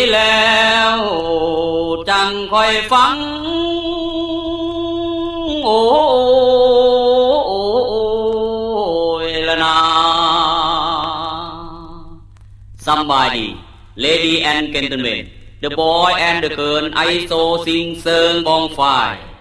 แล้วจังคอยฟังโอ้ยละนา Somebody Lady and gentlemen The boy and the girl I saw sing เสิงบองไฟ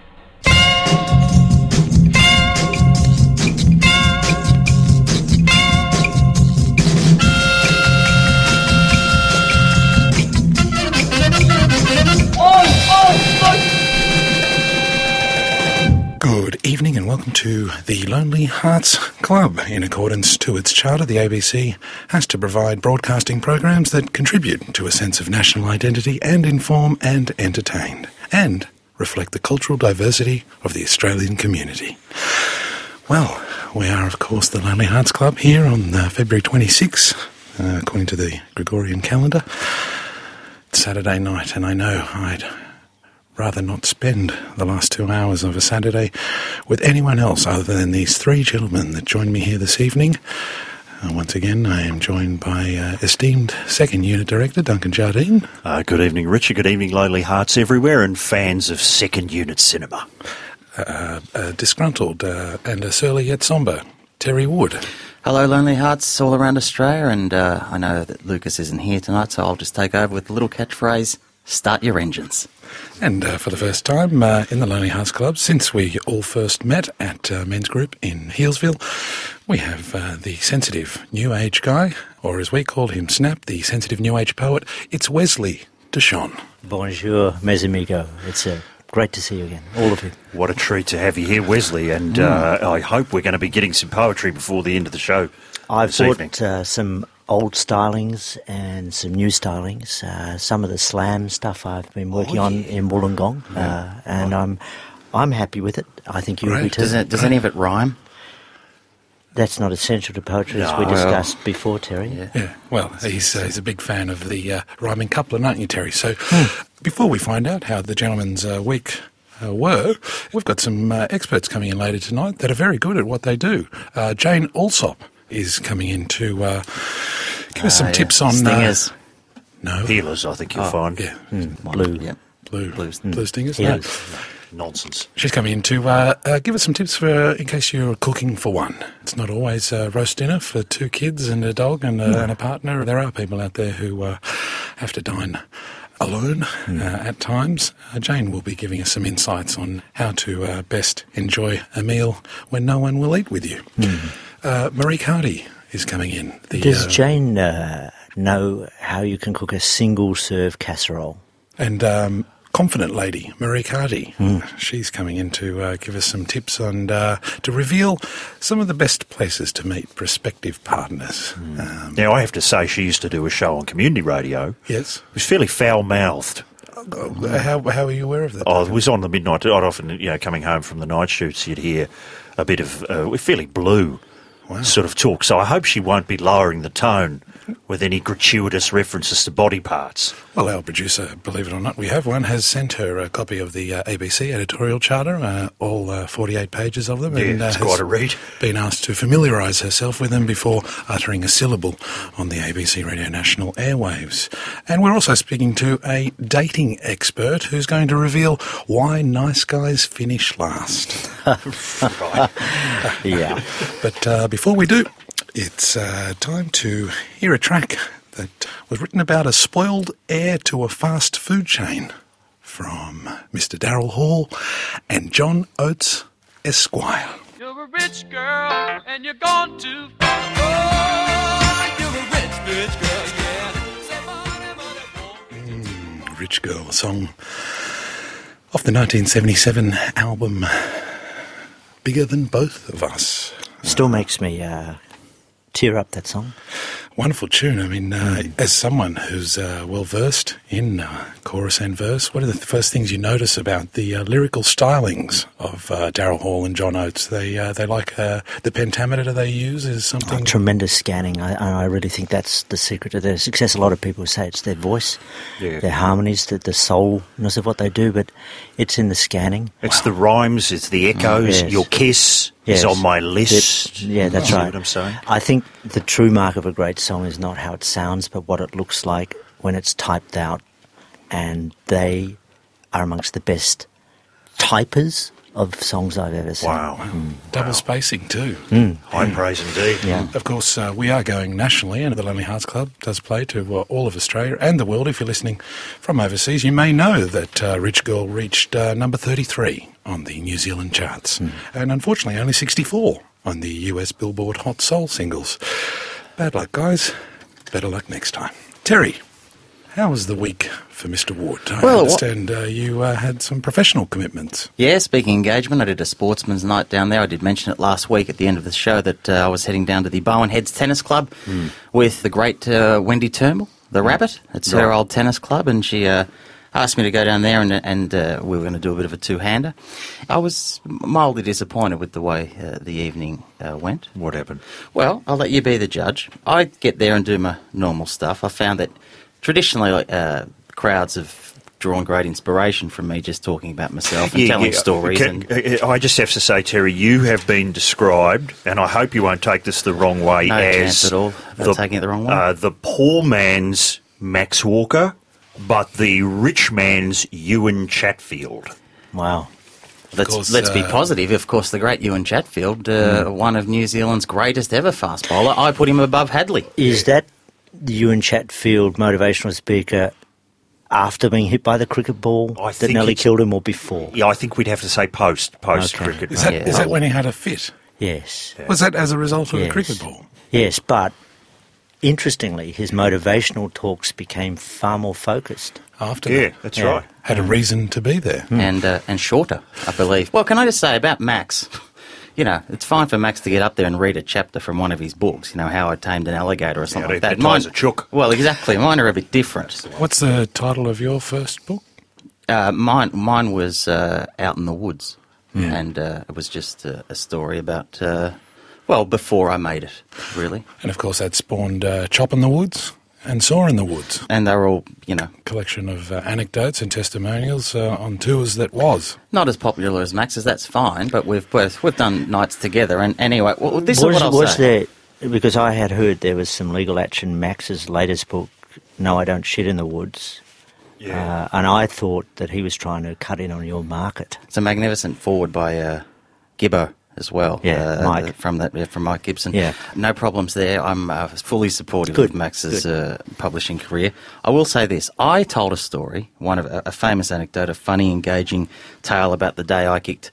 Good evening and welcome to the Lonely Hearts Club. In accordance to its charter, the ABC has to provide broadcasting programs that contribute to a sense of national identity and inform and entertain, and reflect the cultural diversity of the Australian community. Well, we are, of course, the Lonely Hearts Club here on February 26, according to the Gregorian calendar. It's Saturday night, and I know I'd rather not spend the last 2 hours of a Saturday with anyone else other than these three gentlemen that joined me here this evening. Once again, I am joined by esteemed Second Unit Director Duncan Jardine. Good evening, Richard. Good evening, Lonely Hearts everywhere and fans of Second Unit Cinema. Disgruntled and a surly yet sombre Terry Wood. Hello, Lonely Hearts all around Australia, and I know that Lucas isn't here tonight, so I'll just take over with the little catchphrase, start your engines. And for the first time in the Lonely Hearts Club, since we all first met at Men's Group in Healesville, we have the sensitive New Age guy, or as we called him, Snap, the sensitive New Age poet. It's Wesley Deshawn. Bonjour, mes amigos. It's great to see you again, all of you. What a treat to have you here, Wesley, and I hope we're going to be getting some poetry before the end of the show. I've bought some old stylings and some new stylings, some of the slam stuff I've been working on in Wollongong, and I'm happy with it. I think you will be too. Does any of it rhyme? That's not essential to poetry, as we discussed before, Terry. Yeah. Well, he's a big fan of the rhyming couplet, aren't you, Terry? So before we find out how the gentleman's week we've got some experts coming in later tonight that are very good at what they do. Jane Alsop is coming in to give us some tips on... Stingers. No. Healers, I think you'll find. Yeah. Blue. Yep. Blue stingers? Yeah. No. Nonsense. She's coming in to give us some tips for in case you're cooking for one. It's not always roast dinner for two kids and a dog and a partner. There are people out there who have to dine alone at times. Jane will be giving us some insights on how to best enjoy a meal when no one will eat with you. Marie Carty is coming in. Does Jane know how you can cook a single-serve casserole? And confident lady, Marie Carty, she's coming in to give us some tips on to reveal some of the best places to meet prospective partners. Now, I have to say, she used to do a show on community radio. Yes. It was fairly foul-mouthed. How are you aware of that? Oh, it was on the midnight. I'd often, coming home from the night shoots, you'd hear a bit of fairly blue sort of talk. So I hope she won't be lowering the tone with any gratuitous references to body parts. Well, our producer, believe it or not, we have one, has sent her a copy of the ABC editorial charter, all 48 pages of them. Yeah, and it's quite a read. Been asked to familiarise herself with them before uttering a syllable on the ABC Radio National airwaves. And we're also speaking to a dating expert who's going to reveal why nice guys finish last. Right. Yeah. But before we do, it's time to hear a track that was written about a spoiled heir to a fast food chain from Mr. Daryl Hall and John Oates, Esquire. You're a rich girl and you're gone too far. Oh, you're a rich girl, yeah. Say money, money, Rich Girl, a song off the 1977 album Bigger Than Both of Us. Still makes me tear up, that song. Wonderful tune. I mean, as someone who's well-versed in chorus and verse, what are the first things you notice about the lyrical stylings of Daryl Hall and John Oates? They like the pentameter they use is something... Tremendous scanning. I really think that's the secret of their success. A lot of people say it's their voice, their harmonies, the soulness of what they do, but it's in the scanning. It's the rhymes, it's the echoes, your kiss is on my list. That's See right. what I'm saying? I think the true mark of a great song is not how it sounds, but what it looks like when it's typed out and they are amongst the best typers of songs I've ever seen. Wow. Double spacing too. High praise indeed. Yeah. Of course, we are going nationally, and the Lonely Hearts Club does play to all of Australia and the world. If you're listening from overseas, you may know that Rich Girl reached number 33 on the New Zealand charts, and unfortunately only 64 on the US Billboard Hot Soul singles. Bad luck, guys. Better luck next time. Terry, how was the week for Mr. Ward? I understand you had some professional commitments. Yeah, speaking engagement, I did a sportsman's night down there. I did mention it last week at the end of the show that I was heading down to the Bowen Heads Tennis Club with the great Wendy Turnbull, the Rabbit. It's her old tennis club, and she asked me to go down there and we were going to do a bit of a two-hander. I was mildly disappointed with the way the evening went. What happened? Well, I'll let you be the judge. I get there and do my normal stuff. I found that traditionally crowds have drawn great inspiration from me just talking about myself and telling stories. I just have to say, Terry, you have been described, and I hope you won't take this the wrong way, No as chance at all about taking it the wrong way. The poor man's Max Walker, but the rich man's Ewan Chatfield. Wow. Let's be positive. Of course, the great Ewan Chatfield, one of New Zealand's greatest ever fast bowler. I put him above Hadley. Is that the Ewan Chatfield motivational speaker after being hit by the cricket ball I that think nearly it's- killed him, or before? Yeah, I think we'd have to say post cricket. Is that when he had a fit? Yes. Was that as a result of the Yes. cricket ball? Yes, but interestingly, his motivational talks became far more focused. After Yeah, that? that's Yeah. right. Had a reason to be there. and shorter, I believe. Well, can I just say about Max? You know, it's fine for Max to get up there and read a chapter from one of his books, you know, How I Tamed an Alligator or something like that. hypnotise a chook. Well, exactly. Mine are a bit different. What's the title of your first book? Mine was Out in the Woods, and it was just a story about, before I made it, really. And of course that spawned Chop in the Woods and Saw in the Woods. And they were all, you know, Collection of anecdotes and testimonials on tours that was. not as popular as Max's, that's fine, but we've done nights together. And anyway, this is what I'll was say. there, because I had heard there was some legal action, Max's latest book, No, I Don't Shit in the Woods. Yeah. And I thought that he was trying to cut in on your market. It's a magnificent forward by Gibbo as well. Yeah, Mike. From Mike Gibson. Yeah. No problems there. I'm fully supportive Good, of Max's publishing career. I will say this. I told a story, a famous anecdote, a funny, engaging tale about the day I kicked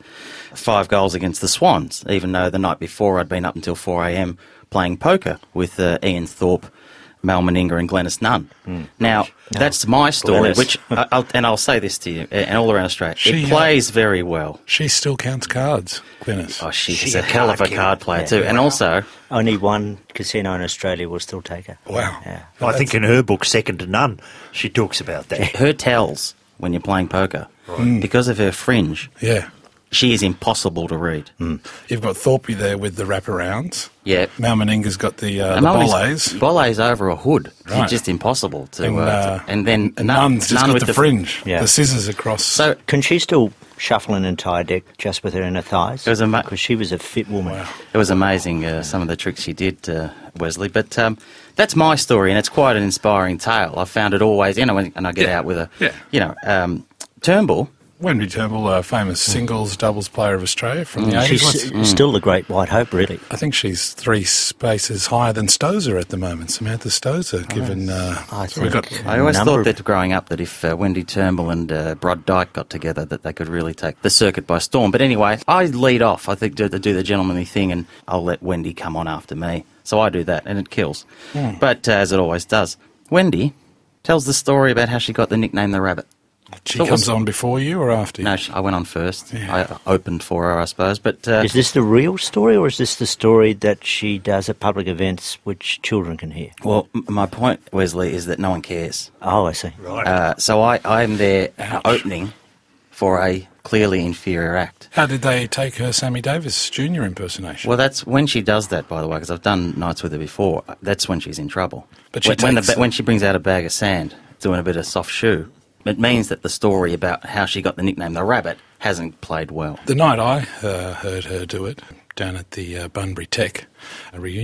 5 goals against the Swans, even though the night before I'd been up until 4 a.m. playing poker with Ian Thorpe, Mal Meninga and Glennis Nunn. Now, that's my story, Glennis. which, I'll say this to you, and all around Australia, She, it plays very well. She still counts cards, Glennis. Oh, she's She's a a hell of a card killer. card player Yeah. too. And also, Only one casino in Australia will still take her. Wow. Yeah. I think in her book, Second to None, she talks about that. her tells when you're playing poker, because of her fringe, Yeah. she is impossible to read. You've got Thorpe there with the wraparounds. Yeah. Mal Meninga's got the Molly's- bollets. Bollets over a hood. Right. It's just impossible to. And, And then And Nunn's just got with the fringe. Yeah. The scissors across. So Can she still shuffle an entire deck just with her inner thighs? It was Because she was a fit woman. Wow. it was amazing, some of the tricks she did, Wesley. But that's my story, and it's quite an inspiring tale. I found it always, you know, and I get Yeah. out with a, Yeah. you know, Turnbull. Wendy Turnbull, a famous singles, doubles player of Australia from the 80s. She's still the great white hope, really. I think she's 3 spaces higher than Stozer at the moment. Samantha Stozer, given... I so we've think got I always number thought of- that growing up that if Wendy Turnbull and Brod Dyke got together that they could really take the circuit by storm. But anyway, I lead off, I think, to do the gentlemanly thing, and I'll let Wendy come on after me. So I do that, and it kills. But as it always does, Wendy tells the story about how she got the nickname the Rabbit. She So comes was- on before you or after you? No, I went on first. Yeah. I opened for her, I suppose. But Is this the real story, or is this the story that she does at public events which children can hear? well, my point, Wesley, is that no one cares. Oh, I see. Right. So I'm there Ouch. opening for a clearly inferior act. How did they take her Sammy Davis Jr. impersonation? Well, that's when she does that, by the way, because I've done nights with her before. That's when she's in trouble. But she when, takes- when she brings out a bag of sand, doing a bit of soft shoe, it means that the story about how she got the nickname the Rabbit hasn't played well. The night I heard her do it, down at the Bunbury Tech reunion,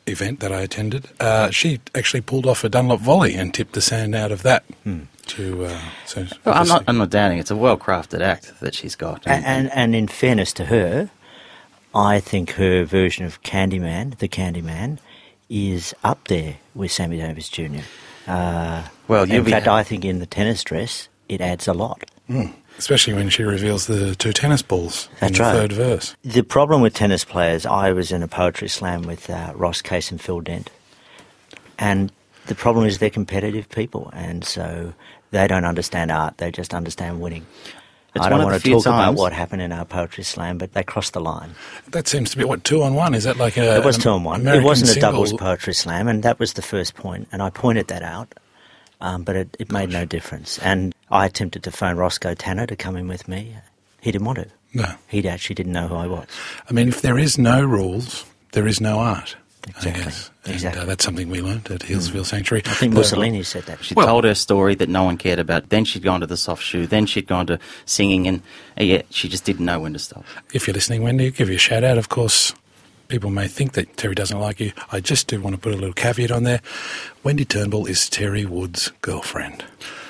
event that I attended, she actually pulled off a Dunlop volley and tipped the sand out of that. So Well, I'm not doubting it's a well-crafted act that she's got. And in fairness to her, I think her version of Candyman, the Candyman, is up there with Sammy Davis Jr. In fact, I think in the tennis dress, it adds a lot. Especially when she reveals the 2 tennis balls in the third verse. The problem with tennis players, I was in a poetry slam with Ross Case and Phil Dent, and the problem is they're competitive people, and so they don't understand art, they just understand winning. I don't want to talk about what happened in our poetry slam, but they crossed the line. That seems to be, 2-on-1? Is that like a... It was 2-on-1. American It wasn't a single? doubles poetry slam, and that was the first point, and I pointed that out, but it made no difference. And I attempted to phone Roscoe Tanner to come in with me. He didn't want to. No. He actually didn't know who I was. I mean, if there is no rules, there is no art. Exactly. I guess. Exactly. And that's something we learnt at Hillsville Sanctuary. I think Mussolini said that. She told her story that no one cared about. Then she'd gone to the soft shoe. Then she'd gone to singing, and she just didn't know when to stop. If you're listening, Wendy, give you a shout out. Of course, people may think that Terry doesn't like you. I just do want to put a little caveat on there. Wendy Turnbull is Terry Wood's girlfriend.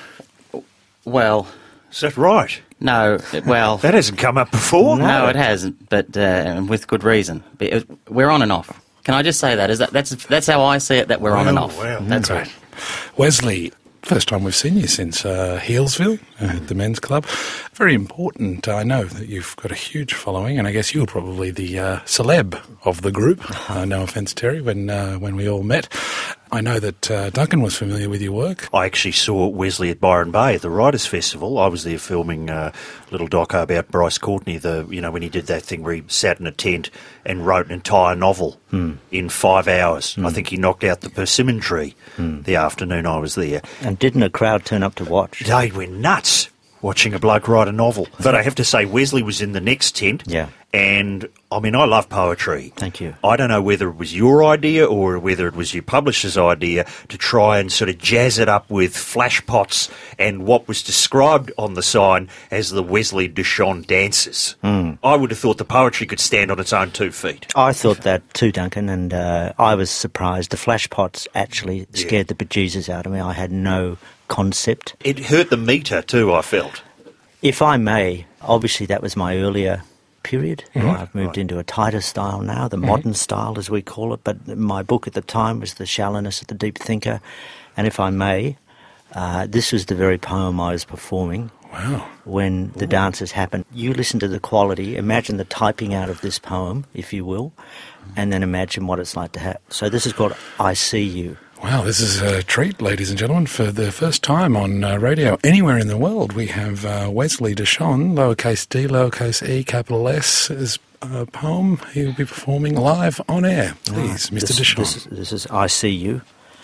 Well, Is that right? no, well... That hasn't come up before. No, it hasn't, but with good reason. We're on and off. Can I just say that? That's how I see it, that we're on and off. Wow. That's Right. Wesley, first time we've seen you since Healesville at the men's club. Very important. I know that you've got a huge following, and I guess you were probably the celeb of the group. No offence, Terry, when we all met. I know that Duncan was familiar with your work. I actually saw Wesley at Byron Bay at the Writers' Festival. I was there filming a little doco about Bryce Courtney, when he did that thing where he sat in a tent and wrote an entire novel in 5 hours. I think he knocked out the persimmon tree the afternoon I was there. And didn't a crowd turn up to watch? They went nuts watching a bloke write a novel. But I have to say, Wesley was in the next tent. Yeah. And, I mean, I love poetry. Thank you. I don't know whether it was your idea or whether it was your publisher's idea to try and sort of jazz it up with flashpots and what was described on the sign as the Wesley Duchamp dances. I would have thought the poetry could stand on its own 2 feet. I thought that too, Duncan, and I was surprised. The flashpots actually scared the bejesus out of me. I had no concept. It hurt the metre too, I felt. If I may, obviously that was my earlier period. I've moved into a tighter style now, the modern style as we call it, but my book at the time was The Shallowness of the Deep Thinker. And if I may, this was the very poem I was performing. Wow. When the dances happen. You listen to the quality, imagine the typing out of this poem, if you will, and then imagine what it's like to have. So this is called I See You. Wow, this is a treat, ladies and gentlemen. For the first time on radio anywhere in the world, we have Wesley Duchamp, lowercase d, lowercase e, capital S, as a poem he will be performing live on air. Please, Mr. Duchamp. This is I See You.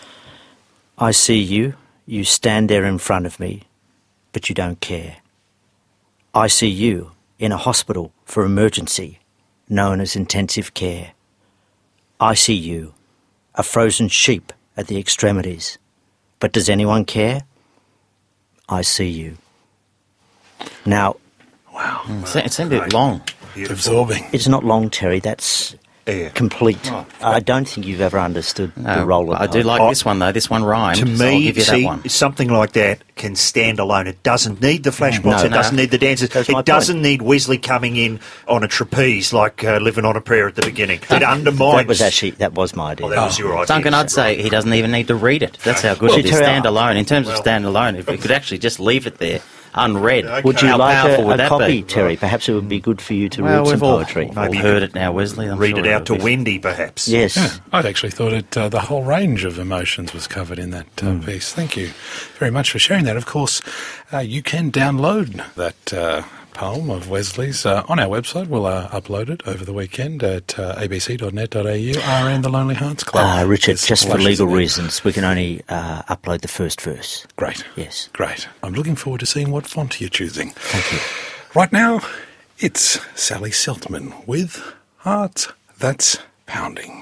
I see you. You stand there in front of me, but you don't care. I see you in a hospital for emergency, known as intensive care. I see you, a frozen sheep at the extremities. But does anyone care? I see you. Now, Wow. It's a bit long. Absorbing. it's not long, Terry. That's complete. I don't think you've ever understood the role of I do like this one, though. This one rhymed. To so I'll me, give you that one. something like that can stand alone. It doesn't need the flashpots. It doesn't need the dances. That's my It doesn't need Wesley coming in on a trapeze like Living on a Prayer at the beginning. It undermines... That was my idea. Oh, that was your idea. Duncan, I'd say he doesn't even need to read it. That's how good Well, it is. Terry, Stand alone. In terms of stand alone, if we could actually just leave it there, unread, Would you how like powerful would a that copy, be? Terry? Perhaps it would be good for you to Well, read some we've all poetry. heard it now, Wesley. I'm Read sure it out to it'll be- Wendy, perhaps. Yes. Yeah, I'd actually thought the whole range of emotions was covered in that piece. Thank you very much for sharing that. Of course, you can download that poem of Wesley's on our website. We'll upload it over the weekend at abc.net.au, RN The Lonely Hearts Club. Richard, There's just for flashes legal of it. reasons, we can only upload the first verse. Great. Yes. Great. I'm looking forward to seeing what font you're choosing. Thank you. Right now, it's Sally Seltman with Heart That's Pounding.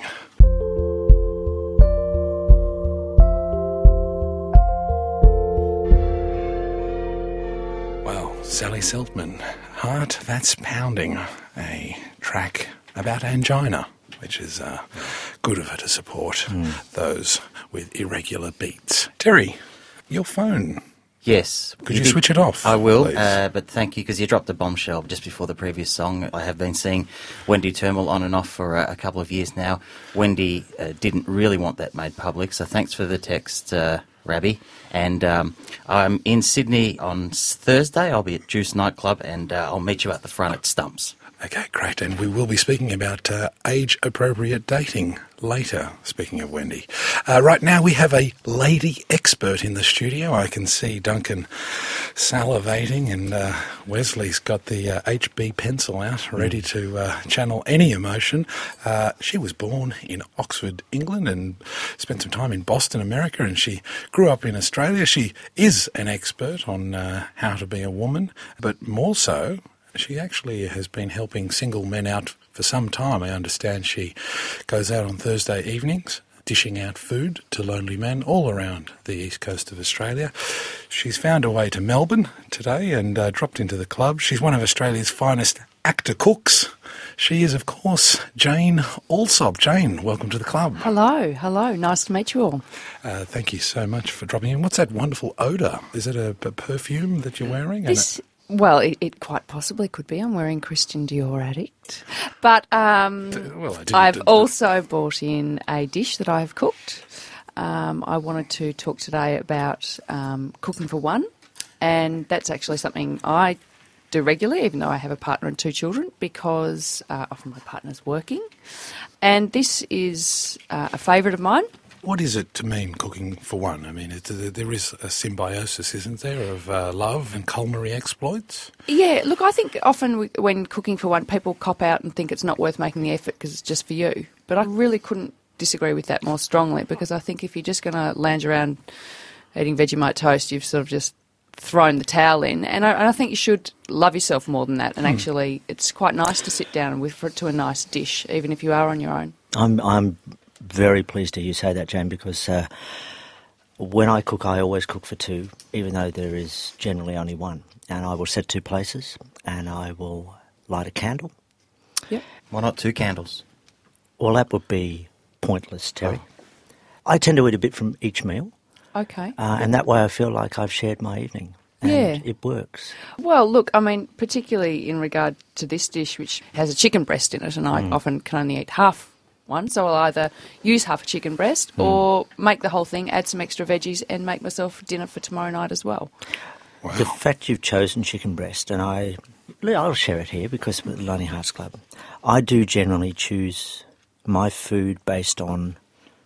Well, Sally Seltman, Heart That's Pounding, a track about angina, which is good of her to support those with irregular beats. Terry, your phone. Yes. Could you switch it off? I will, please? but thank you, because you dropped a bombshell just before the previous song. I have been seeing Wendy Turnbull on and off for a couple of years now. Wendy didn't really want that made public, so thanks for the text, Rabbi. And I'm in Sydney on Thursday. I'll be at Juice Nightclub, and I'll meet you at the front at Stumps. Okay, great. And we will be speaking about age-appropriate dating later, speaking of Wendy. Right now we have a lady expert in the studio. I can see Duncan salivating, and Wesley's got the HB pencil out, ready to channel any emotion. She was born in Oxford, England, and spent some time in Boston, America, and she grew up in Australia. She is an expert on how to be a woman, but more so, she actually has been helping single men out for some time. I understand she goes out on Thursday evenings, dishing out food to lonely men all around the east coast of Australia. She's found her way to Melbourne today and dropped into the club. She's one of Australia's finest actor cooks. She is, of course, Jane Alsop. Jane, welcome to the club. Hello. Nice to meet you all. Thank you so much for dropping in. What's that wonderful odour? Is it a perfume that you're wearing? Well, it quite possibly could be. I'm wearing Christian Dior Addict. But I've also brought in a dish that I've cooked. I wanted to talk today about cooking for one, and that's actually something I do regularly, even though I have a partner and 2 children, because often my partner's working. And this is a favourite of mine. What is it to mean cooking for one? I mean, there is a symbiosis, isn't there, of love and culinary exploits? Yeah, look, I think often when cooking for one, people cop out and think it's not worth making the effort because it's just for you. But I really couldn't disagree with that more strongly, because I think if you're just going to lounge around eating Vegemite toast, you've sort of just thrown the towel in. And I think you should love yourself more than that. And actually, it's quite nice to sit down and refer to a nice dish, even if you are on your own. I'm very pleased to hear you say that, Jane, because when I cook, I always cook for 2, even though there is generally only 1. And I will set 2 places, and I will light a candle. Yep. Why not 2 candles? Well, that would be pointless, Terry. I tend to eat a bit from each meal. Okay. And that way I feel like I've shared my evening. And it works. Well, look, I mean, particularly in regard to this dish, which has a chicken breast in it, and I often can only eat half one, so I'll either use half a chicken breast or make the whole thing, add some extra veggies, and make myself dinner for tomorrow night as well. Wow. The fact you've chosen chicken breast, and I'll share it here because with the Lonely Hearts Club, I do generally choose my food based on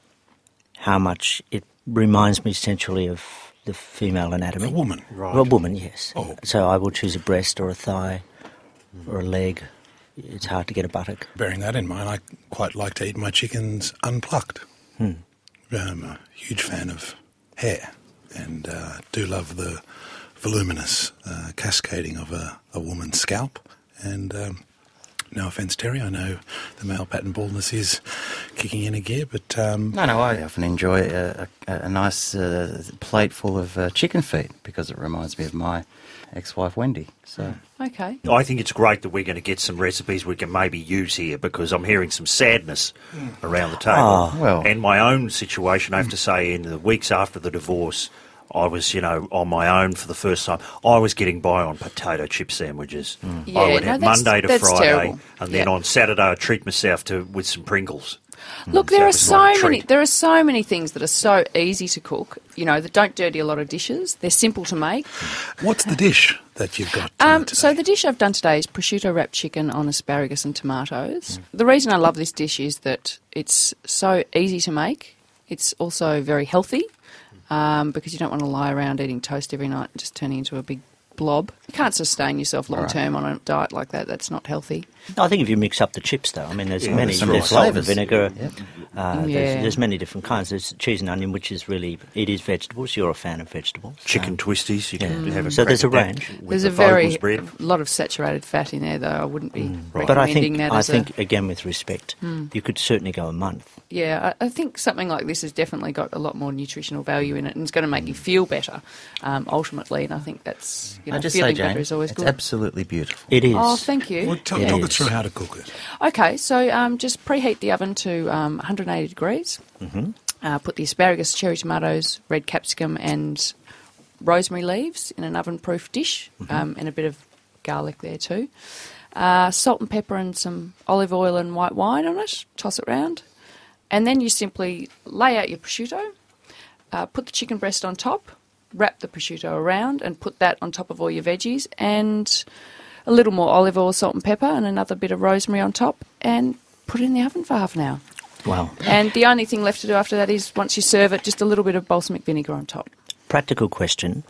how much it reminds me essentially of the female anatomy. A woman. Right. A woman, yes. Oh. So I will choose a breast or a thigh or a leg. It's hard to get a buttock. Bearing that in mind, I quite like to eat my chickens unplucked. I'm a huge fan of hair, and do love the voluminous cascading of a woman's scalp. And no offence, Terry, I know the male pattern baldness is kicking in a gear, but... No, I often enjoy a nice plate full of chicken feet, because it reminds me of my ex-wife Wendy. So Okay. I think it's great that we're going to get some recipes we can maybe use here, because I'm hearing some sadness around the table. Oh, well. And my own situation, I have to say, in the weeks after the divorce, I was, on my own for the first time. I was getting by on potato chip sandwiches. Yeah, I would have Monday to that's Friday, terrible. and then on Saturday I'd treat myself with some Pringles. Look, So there it are was so like a many. treat. There are so many things that are so easy to cook. That don't dirty a lot of dishes. They're simple to make. What's the dish that you've got today? So the dish I've done today is prosciutto wrapped chicken on asparagus and tomatoes. The reason I love this dish is that it's so easy to make. It's also very healthy, because you don't want to lie around eating toast every night and just turning into a big blob. You can't sustain yourself long term on a diet like that. That's not healthy. I think if you mix up the chips, though, I mean, there's many. some There's salt and flavours. vinegar. Yep. There's many different kinds. There's cheese and onion, which is really, it is vegetables. You're a fan of vegetables. Chicken twisties, you can have a So there's a crack at that range. with There's the a very Vogels bread. lot of saturated fat in there, though. I wouldn't be recommending But I think, that as again, with respect, you could certainly go a month Yeah, I think something like this has definitely got a lot more nutritional value in it, and it's going to make you feel better ultimately. And I think that's I just feeling say, Jane, better is always it's good. absolutely beautiful. It is. Oh, thank you. Well, talk us through how to cook it. Okay, so just preheat the oven to 180 degrees. Mm-hmm. Put the asparagus, cherry tomatoes, red capsicum, and rosemary leaves in an oven-proof dish, and a bit of garlic there too. Salt and pepper and some olive oil and white wine on it. Toss it round. And then you simply lay out your prosciutto, put the chicken breast on top, wrap the prosciutto around and put that on top of all your veggies, and a little more olive oil, salt and pepper, and another bit of rosemary on top, and put it in the oven for half an hour. Wow. And the only thing left to do after that is, once you serve it, just a little bit of balsamic vinegar on top. Practical question.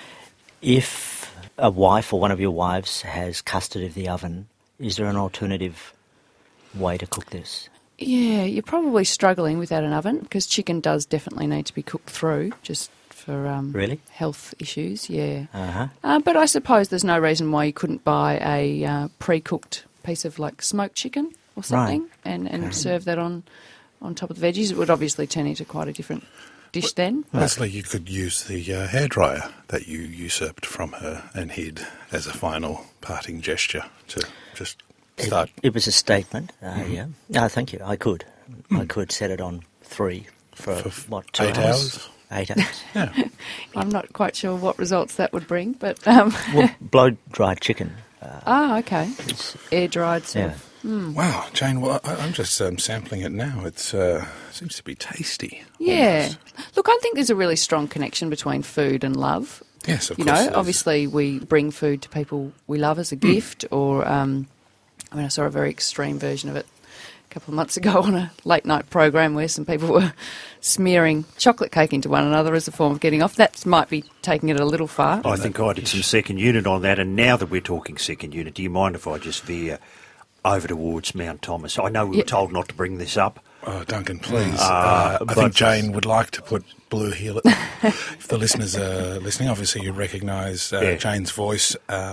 If a wife or one of your wives has custard of the oven, is there an alternative way to cook this? Yeah, you're probably struggling without an oven, because chicken does definitely need to be cooked through, just for Really? health issues, yeah. Uh-huh. But I suppose there's no reason why you couldn't buy a pre-cooked piece of like smoked chicken or something, and serve that on top of the veggies. It would obviously turn into quite a different dish then. Leslie, you could use the hairdryer that you usurped from her and hid as a final parting gesture to just start. It was a statement, yeah. No, thank you. I could. I could set it on 3 for what, 2 8 hours? 8 hours. Yeah. I'm not quite sure what results that would bring, but... Well, blow-dried chicken. okay. Air-dried sort Yeah. of. Wow, Jane, well, I'm just sampling it now. It seems to be tasty. Yeah. almost. Look, I think there's a really strong connection between food and love. Yes, of You course. know, there is. obviously we bring food to people we love as a gift, or, I saw a very extreme version of it a couple of months ago on a late-night program where some people were smearing chocolate cake into one another as a form of getting off. That might be taking it a little far. I think I did some second unit on that, and now that we're talking second unit, do you mind if I just veer over towards Mount Thomas? I know we were told not to bring this up. Oh, Duncan, please. I think Jane would like to put Blue Heel. If the listeners are listening, obviously you recognise Jane's voice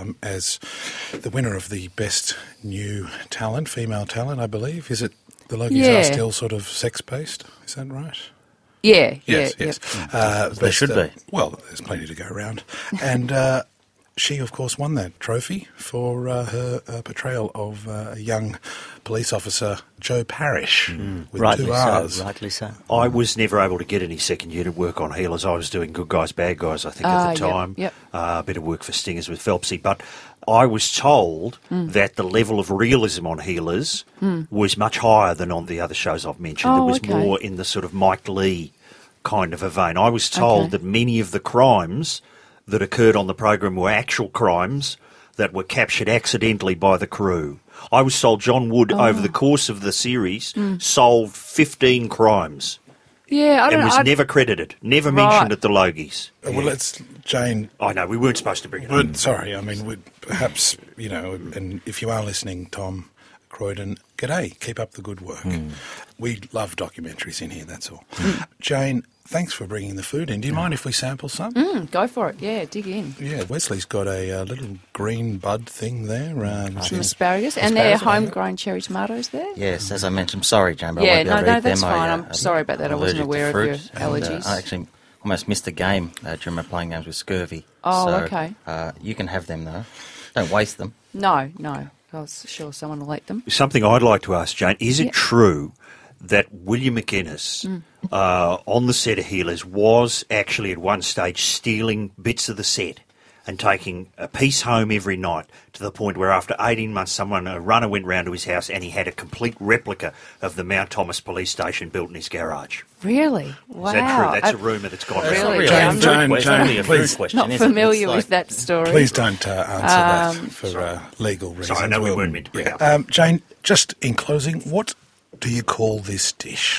as the winner of the best new talent, female talent, I believe. Is it the Logies are still sort of sex-based? Is that right? Yeah. Yes. Yep. They should be. Well, there's plenty to go around. And she, of course, won that trophy for her portrayal of a young police officer, Joe Parrish, with Rightly 2 R's. so, rightly so. I was never able to get any second unit work on Healers. I was doing Good Guys, Bad Guys, I think, at the Yep, time. yep. A bit of work for Stingers with Phelpsy. But I was told that the level of realism on Healers was much higher than on the other shows I've mentioned. Oh, It was okay. more in the sort of Mike Lee kind of a vein. I was told that many of the crimes that occurred on the program were actual crimes that were captured accidentally by the crew. I was told John Wood, over the course of the series, solved 15 crimes Yeah, I don't and know. was I'd- never credited, never Right. mentioned at the Logies. Well, let's, Jane, I know, we weren't supposed to bring it up. but sorry, I mean, perhaps, and if you are listening, Tom Croydon, g'day, keep up the good work. We love documentaries in here, that's all. Jane, thanks for bringing the food in. Do you mind if we sample some? Go for it. Yeah, dig in. Yeah, Wesley's got a little green bud thing there. Some asparagus, and they're homegrown cherry tomatoes there. Yes, as I mentioned, I'm sorry, Jane, but Yeah, I won't be able to no, eat that's them. fine. I'm sorry about that. I wasn't allergic to aware of fruit, your and, allergies. I actually almost missed a game during my playing games with scurvy. Oh, so, okay. You can have them, though. Don't waste them. No. I was sure someone will eat them. Something I'd like to ask, Jane, is it true that William McInnes, on the set of Healers, was actually at one stage stealing bits of the set and taking a piece home every night, to the point where after 18 months a runner went round to his house and he had a complete replica of the Mount Thomas police station built in his garage? Really? Wow. Is that true? That's a rumour that's gone Really? around. Yeah, I'm Jane, It's only a fruit please. question, not isn't it? familiar It's with that story. Please don't answer that for legal reasons. Sorry, I know we We'll- weren't meant to bring it up. Jane, just in closing, what do you call this dish?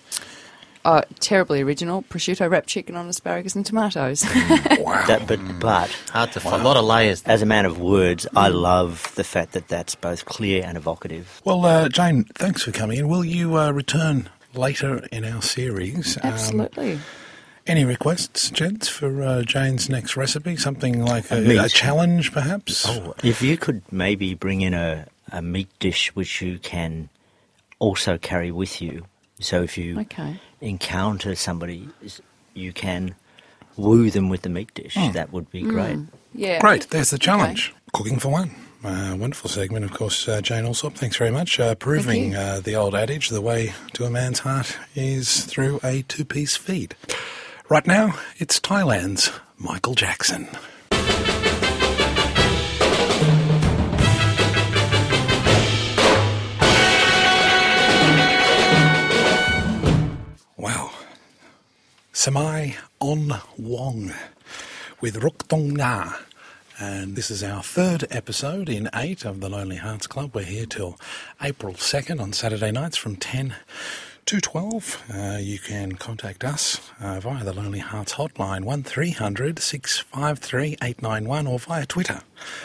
Terribly original. Prosciutto wrapped chicken on asparagus and tomatoes. Wow. But Hard to find. A lot of layers. as a man of words, I love the fact that that's both clear and evocative. Well, Jane, thanks for coming in. Will you return later in our series? Absolutely. Any requests, gents, for Jane's next recipe? Something like meat. a challenge, perhaps? If you could maybe bring in a meat dish which you can also carry with you So if you Okay. encounter somebody, you can woo them with the meat dish. That would be great. Yeah. Great, there's the challenge. Cooking for one. Wonderful segment, of course, Jane Alsop. Thanks very much. Proving the old adage, the way to a man's heart is through a two-piece feed. Right now, it's Thailand's Michael Jackson. Wow. Samai On Wong with Ruk Tong Na. And this is our third episode in 8 of the Lonely Hearts Club. We're here till April 2nd on Saturday nights from 10 to 12. You can contact us via the Lonely Hearts hotline 1300 653 891 or via Twitter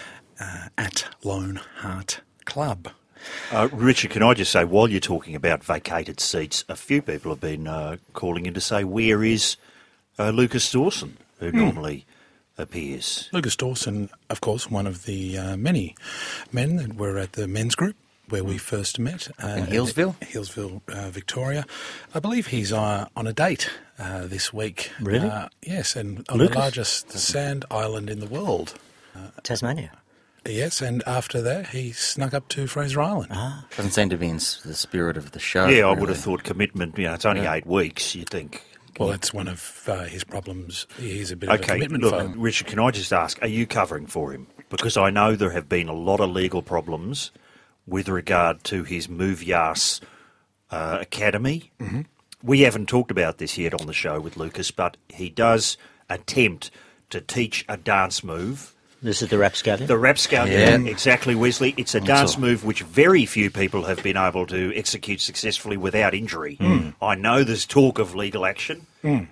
at Lone Heart Club. Richard, can I just say, while you're talking about vacated seats, a few people have been calling in to say, where is Lucas Dawson, who normally appears? Lucas Dawson, of course, one of the many men that were at the men's group where we first met. In Healesville? Healesville, Victoria. I believe he's on a date this week. Really? Yes, and on Lucas? the largest sand island in the world. Tasmania. Yes, and after that he snuck up to Fraser Island. Doesn't seem to be in the spirit of the show. Yeah, I really. would have thought commitment, it's only 8 weeks, you'd think. Well, that's one of his problems. He's a bit of a Okay, commitment look, phobe. Richard, can I just ask, are you covering for him? Because I know there have been a lot of legal problems with regard to his Move Yas Academy. Mm-hmm. We haven't talked about this yet on the show with Lucas, but he does attempt to teach a dance move. This is the rapscallion? The rapscallion, exactly, Wesley. It's a dance move which very few people have been able to execute successfully without injury. I know there's talk of legal action.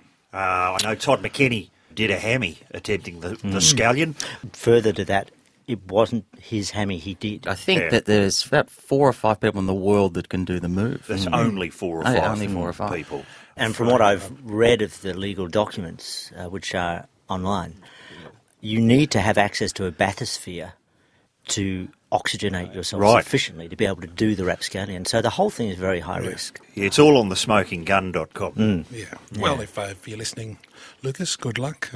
I know Todd McKenny did a hammy attempting the scallion. Further to that, it wasn't his hammy he did. I think that there's about 4 or 5 people in the world that can do the move. There's only 4 or 5 only 4 or 5 people. And from what I've read of the legal documents, which are online, you need to have access to a bathysphere to oxygenate yourself sufficiently to be able to do the rapscallion. So the whole thing is very high risk. Yeah, it's all on the smokinggun.com. Yeah. Well, if you're listening, Lucas, good luck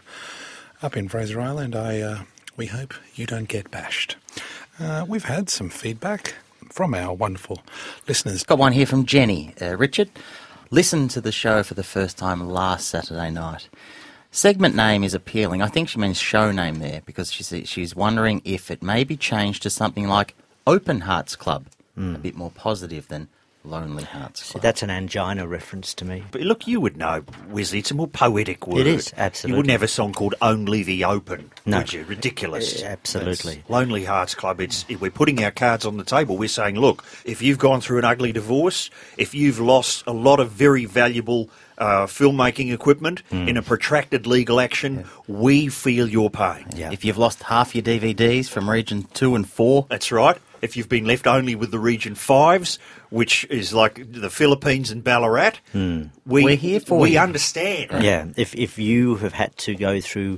up in Fraser Island. We hope you don't get bashed. We've had some feedback from our wonderful listeners. Got one here from Jenny. Richard, listened to the show for the first time last Saturday night. Segment name is appealing. I think she means show name there because she's wondering if it may be changed to something like Open Hearts Club, a bit more positive than Lonely Hearts So Club. that's an angina reference to me. But look, you would know, Wesley, it's a more poetic word. It is, absolutely. You wouldn't have a song called Only the Open, No. would you? Ridiculous. Absolutely. That's Lonely Hearts Club, we're putting our cards on the table. We're saying, look, if you've gone through an ugly divorce, if you've lost a lot of very valuable filmmaking equipment in a protracted legal action, we feel your pain. Yeah. If you've lost half your DVDs from Region 2 and 4, That's right. If you've been left only with the Region 5s, which is like the Philippines and Ballarat, We're here for we you. understand. Yeah, if you have had to go through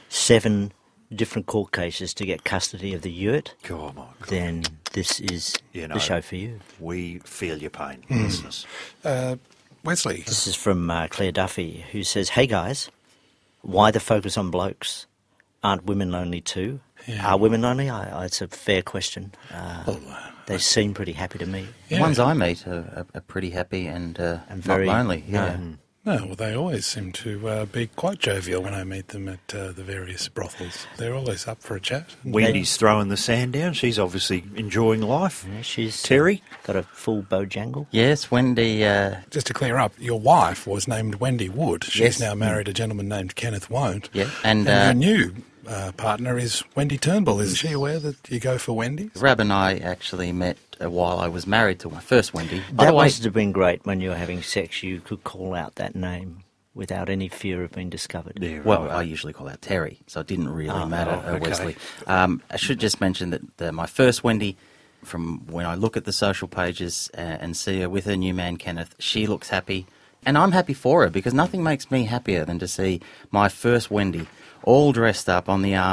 7 different court cases to get custody of the yurt, Oh, my God. then this is the show for you. We feel your pain, listeners. Wesley. This is from Claire Duffy, who says, "Hey guys, why the focus on blokes? Aren't women lonely too? Yeah. Are women lonely? It's a fair question. They seem pretty happy to me. the ones I meet are pretty happy and very not lonely. Yeah. No, well, they always seem to be quite jovial when I meet them at the various brothels. They're always up for a chat. Wendy's throwing the sand down. She's obviously enjoying life. Yeah, she's Terry? got a full bojangle. Yes, Wendy. Just to clear up, your wife was named Wendy Wood. She's Yes. now married a gentleman named Kenneth Won't. Yeah, and her new partner is Wendy Turnbull. Is she aware that you go for Wendy's? Rab and I actually met while I was married to my first Wendy. By That the way, must have been great when you were having sex. You could call out that name without any fear of being discovered. Yeah, well, right. I usually call out Terry, so it didn't really matter, okay. Wesley. I should just mention that my first Wendy, from when I look at the social pages and see her with her new man, Kenneth, she looks happy. And I'm happy for her because nothing makes me happier than to see my first Wendy all dressed up on the arm,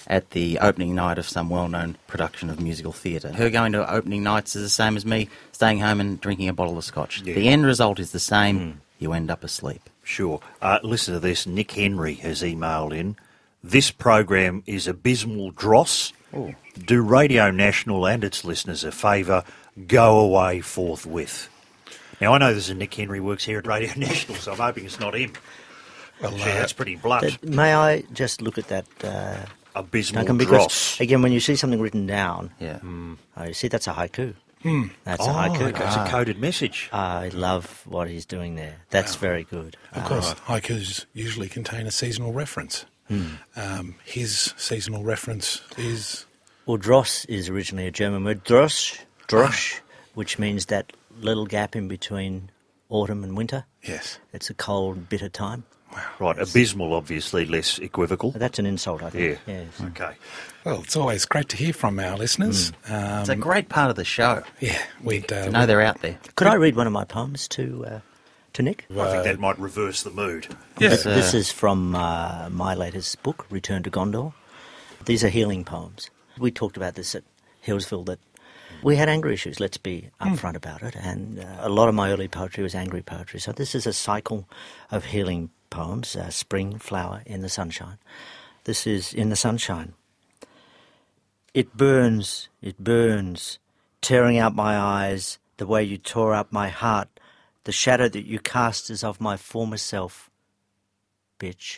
at the opening night of some well-known production of musical theatre. Her going to opening nights is the same as me staying home and drinking a bottle of scotch. Yeah. The end result is the same. You end up asleep. Sure. Listen to this. Nick Henry has emailed in. This program is abysmal dross. Oh. Do Radio National and its listeners a favour. Go away forthwith. Now, I know there's a Nick Henry works here at Radio National, so I'm hoping it's not him. Well, Gee, that's pretty blunt. May I just look at that? Abysmal Duncan, dross. because, again, when you see something written down, Yeah. you see that's a haiku. That's a Oh, haiku. it's a coded message. I love what he's doing there. That's very good. Of course, haikus usually contain a seasonal reference. His seasonal reference is... Well, dross is originally a German word, drosch, which means that little gap in between autumn and winter. Yes. It's a cold, bitter time. Right, abysmal, obviously, less equivocal. That's an insult, I think. Yeah. Yes. Okay. Well, it's always great to hear from our listeners. It's a great part of the show Yeah, we'd... to know they're out there. Could I read one of my poems to Nick? I think that might reverse the mood. Yes. This is from my latest book, Return to Gondor. These are healing poems. We talked about this at Hillsville, that we had anger issues, let's be upfront about it, and a lot of my early poetry was angry poetry. So this is a cycle of healing poems, Spring, Flower, In the Sunshine. This is In the Sunshine. It burns, tearing out my eyes, the way you tore up my heart. The shadow that you cast is of my former self, bitch.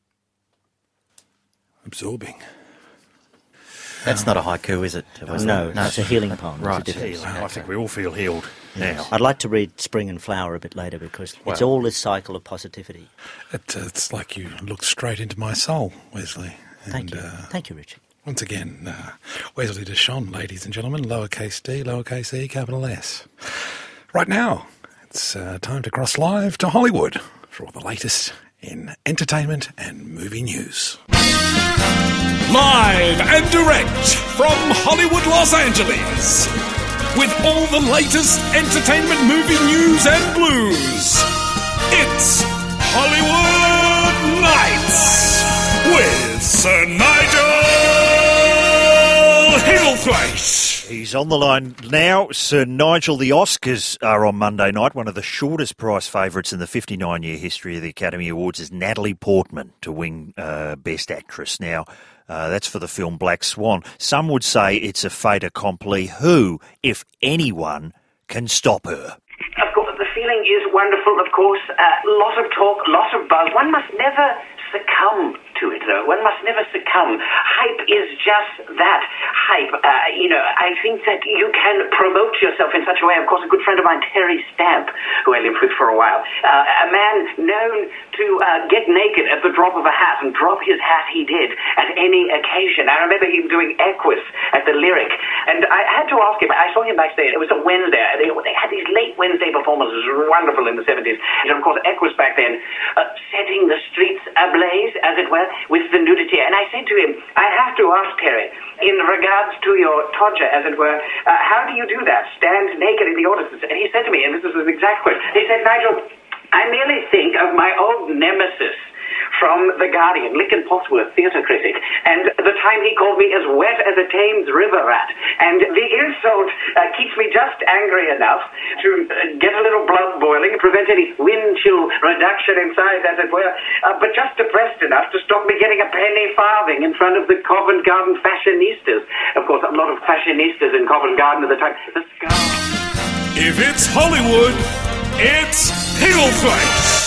Absorbing. That's not a haiku, is it? No, it's a healing poem. Right. There's a difference. I think we all feel healed now. I'd like to read Spring and Flower a bit later because it's all this cycle of positivity. It's like you looked straight into my soul, Wesley. Thank And, you. Thank you, Richard. Once again, Wesley Deschon, ladies and gentlemen, lowercase d, lowercase e, capital S. Right now, it's time to cross live to Hollywood for all the latest in entertainment and movie news. Live and direct from Hollywood, Los Angeles, with all the latest entertainment, movie news and blues. It's Hollywood Nights with Sir Nigel Hillthwaite. He's on the line now. Sir Nigel, the Oscars are on Monday night. One of the shortest prize favourites in the 59-year history of the Academy Awards is Natalie Portman to win Best Actress. Now, that's for the film Black Swan. Some would say it's a fait accompli. Who, if anyone, can stop her? Of course, the feeling is wonderful, of course. Lot of talk, lot of buzz. One must never succumb to it, though. One must never succumb. Hype is just that, hype. I think that you can promote yourself in such a way. Of course, a good friend of mine, Terry Stamp, who I lived with for a while, a man known to get naked at the drop of a hat, and drop his hat he did at any occasion. I remember him doing Equus at the Lyric, and I had to ask him, I saw him backstage, it was a Wednesday, they had these late Wednesday performances, wonderful in the 70s, and of course Equus back then, setting the streets ablaze, as it were, with the nudity. And I said to him, I have to ask Terry, in regards to your todger, as it were, how do you do that? Stand naked in the audience? And he said to me, and this is his exact quote, he said, Nigel, I merely think of my old nemesis from The Guardian, Lincoln Posworth, theatre critic, and the time he called me as wet as a Thames river rat. And the insult keeps me just angry enough to get a little blood boiling and prevent any wind chill reduction in size, as it were, but just depressed enough to stop me getting a penny farthing in front of the Covent Garden fashionistas. Of course, a lot of fashionistas in Covent Garden at the time. The scar. If it's Hollywood, it's Hillthwaite.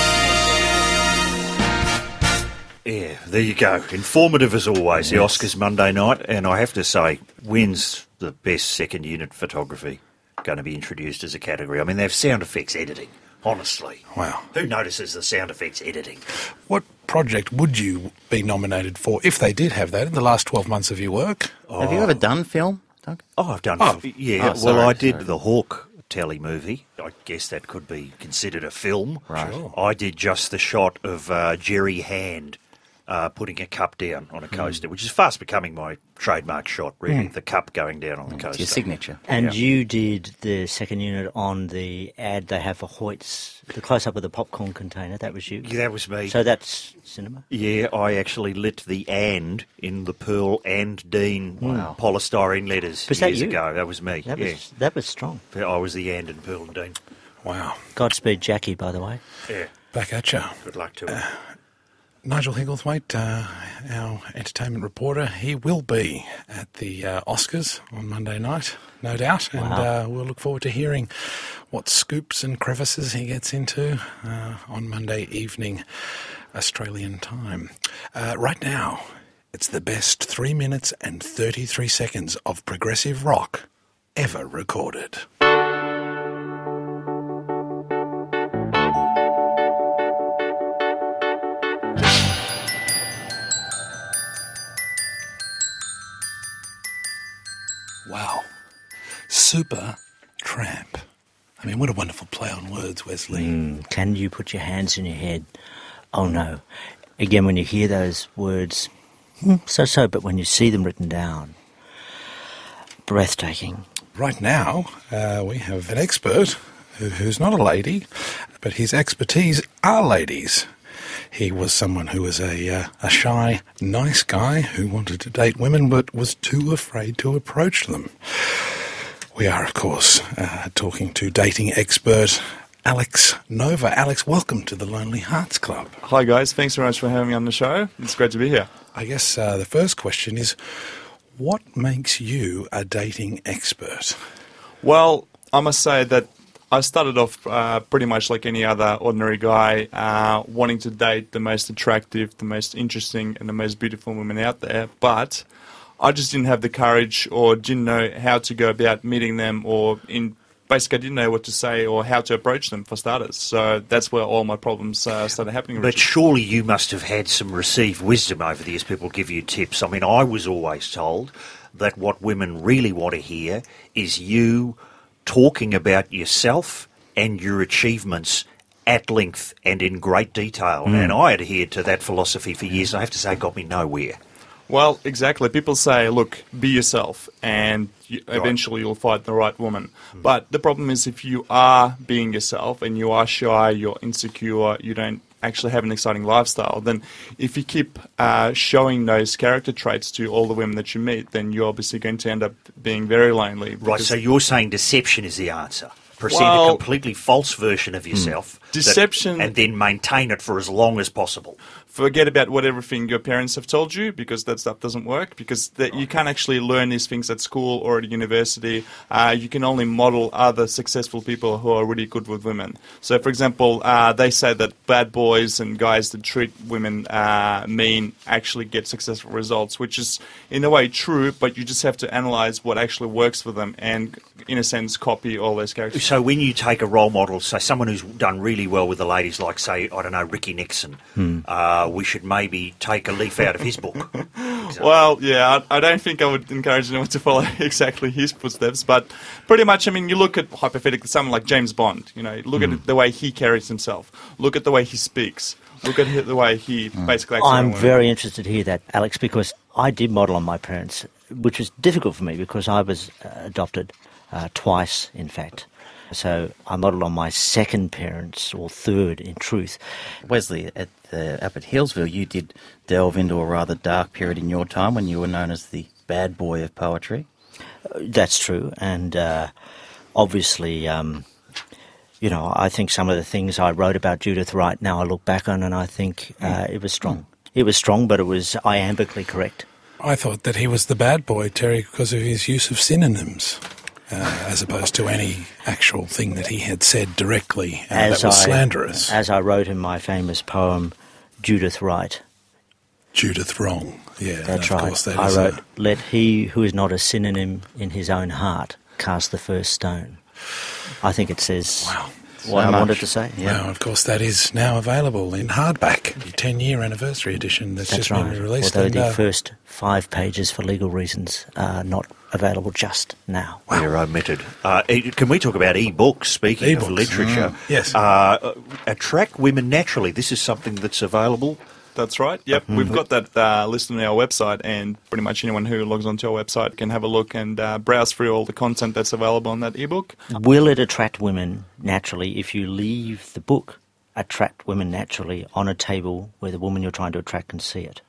Yeah, there you go. Informative as always, the Oscars Monday night, and I have to say, wins the best second unit photography going to be introduced as a category. I mean, they have sound effects editing, honestly. Wow. Who notices the sound effects editing? What project would you be nominated for, if they did have that, in the last 12 months of your work? Have you ever done film, Doug? Oh, I've done... Oh. Well, I did the Hawk telly movie. I guess that could be considered a film. Right. Sure. I did just the shot of Jerry Hand putting a cup down on a coaster, which is fast becoming my trademark shot, really, the cup going down on the coaster. It's your signature. And you did the second unit on the ad they have for Hoyt's, the close-up of the popcorn container. That was you? Yeah, that was me. So that's cinema? Yeah, I actually lit the "and" in the Pearl and Dean polystyrene letters years ago. That was me. That was strong. I was the "and" in Pearl and Dean. Wow. Godspeed, Jackie, by the way. Yeah. Back at you. Good luck to him. Nigel Higglesthwaite, our entertainment reporter, he will be at the Oscars on Monday night, no doubt, and we'll look forward to hearing what scoops and crevices he gets into on Monday evening, Australian time. Right now, it's the best 3 minutes and 33 seconds of progressive rock ever recorded. Wow. Super Tramp. I mean, what a wonderful play on words, Wesley. Can you put your hands in your head? Oh, no. Again, when you hear those words, so, but when you see them written down, breathtaking. Right now, we have an expert who's not a lady, but his expertise are ladies. He was someone who was a shy, nice guy who wanted to date women but was too afraid to approach them. We are, of course, talking to dating expert Alex Nova. Alex, welcome to the Lonely Hearts Club. Hi guys, thanks very much for having me on the show. It's great to be here. I guess the first question is, what makes you a dating expert? Well, I must say that I started off pretty much like any other ordinary guy, wanting to date the most attractive, the most interesting, and the most beautiful women out there. But I just didn't have the courage or didn't know how to go about meeting them, or basically I didn't know what to say or how to approach them, for starters. So that's where all my problems started happening. But surely you must have had some received wisdom over the years. People give you tips. I mean, I was always told that what women really want to hear is you talking about yourself and your achievements at length and in great detail. And I adhered to that philosophy for years, and I have to say it got me nowhere. Well, exactly. People say, look, be yourself, and eventually you'll find the right woman. But the problem is, if you are being yourself and you are shy, you're insecure, you don't actually have an exciting lifestyle, then if you keep showing those character traits to all the women that you meet, then you're obviously going to end up being very lonely. Right, so you're saying deception is the answer. Present a completely false version of yourself. Deception. And then maintain it for as long as possible. Forget about what everything your parents have told you, because that stuff doesn't work, because you can't actually learn these things at school or at university. You can only model other successful people who are really good with women. So, for example, they say that bad boys and guys that treat women mean actually get successful results, which is in a way true, but you just have to analyze what actually works for them and, in a sense, copy all those characters. So when you take a role model, say someone who's done really well with the ladies, like, say, I don't know, Ricky Nixon, we should maybe take a leaf out of his book. Well, yeah, I don't think I would encourage anyone to follow exactly his footsteps, but pretty much, I mean, you look at, hypothetically, someone like James Bond, you know, look at the way he carries himself, look at the way he speaks, look at the way he basically acts. I'm very interested to hear that, Alex, because I did model on my parents, which was difficult for me because I was adopted twice, in fact. So I modelled on my second parents, or third in truth. Wesley, up at Hillsville, you did delve into a rather dark period in your time when you were known as the bad boy of poetry. That's true, and obviously, you know, I think some of the things I wrote about Judith Wright now I look back on, and I think it was strong. It was strong, but it was iambically correct. I thought that he was the bad boy, Terry, because of his use of synonyms. As opposed to any actual thing that he had said directly that was slanderous. As I wrote in my famous poem, Judith Wright. Judith Wrong, yeah. That's right. Of course, I wrote, let he who is not a synonym in his own heart cast the first stone. I think it says what I wanted to say. Yeah. Well, of course, that is now available in hardback, the 10-year anniversary edition that's just been released. Although the first 5 pages, for legal reasons, are not available just now. Wow. They're omitted. Can we talk about e-books, speaking of literature? Yes. Attract women naturally. This is something that's available That's right. Yep, we've got that listed on our website, and pretty much anyone who logs onto our website can have a look and browse through all the content that's available on that ebook. Will it attract women naturally if you leave the book attract women naturally on a table where the woman you're trying to attract can see it?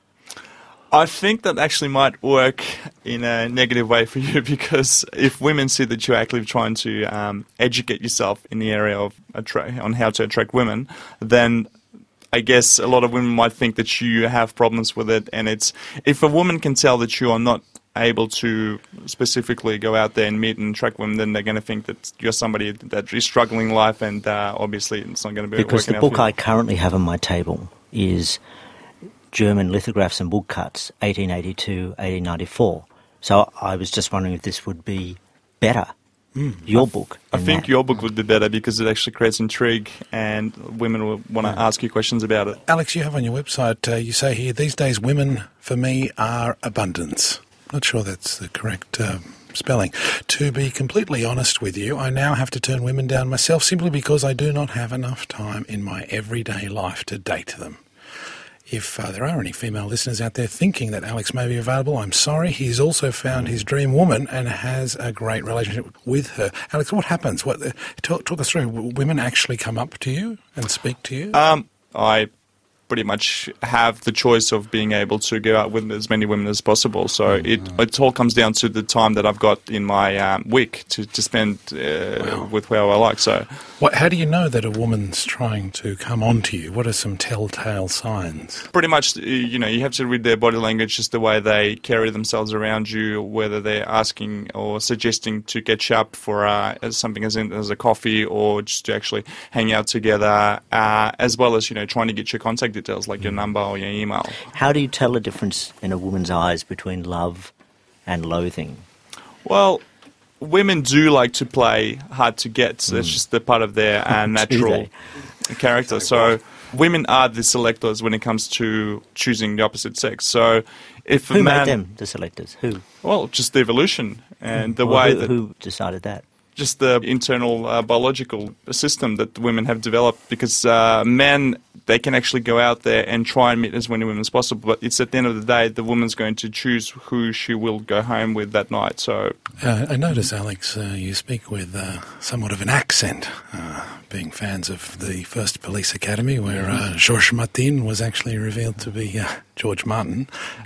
I think that actually might work in a negative way for you, because if women see that you're actively trying to educate yourself in the area of on how to attract women, then I guess a lot of women might think that you have problems with it. And it's, if a woman can tell that you are not able to specifically go out there and meet and attract women, then they're going to think that you're somebody that is struggling in life, and obviously it's not going to be because working the out book for you. I currently have on my table is German lithographs and woodcuts, 1882, 1894. So I was just wondering if this would be better, your book. I than think that. your book would be better because it actually creates intrigue and women will want to ask you questions about it. Alex, you have on your website, you say here, these days women, for me, are abundance. Not sure that's the correct spelling. To be completely honest with you, I now have to turn women down myself simply because I do not have enough time in my everyday life to date them. If there are any female listeners out there thinking that Alex may be available, I'm sorry. He's also found his dream woman and has a great relationship with her. Alex, what happens? Talk us through. Women actually come up to you and speak to you? I pretty much have the choice of being able to go out with as many women as possible. So it all comes down to the time that I've got in my week to spend with whoever I like. So, how do you know that a woman's trying to come on to you? What are some telltale signs? pretty much, you have to read their body language, just the way they carry themselves around you, whether they're asking or suggesting to catch up for something as a coffee or just to actually hang out together, as well as, trying to get your contact details like your number or your email. How do you tell the difference in a woman's eyes between love and loathing? Well, women do like to play hard to get. So that's just the part of their natural character. So women are the selectors when it comes to choosing the opposite sex. So if Who made them the selectors? Who? Well, just the evolution and the way that... Who decided that? Just the internal biological system that women have developed, because men, they can actually go out there and try and meet as many women as possible, but it's at the end of the day the woman's going to choose who she will go home with that night. So I notice, Alex, you speak with somewhat of an accent, being fans of the first Police Academy, where Georges Martin was actually revealed to be George Martin.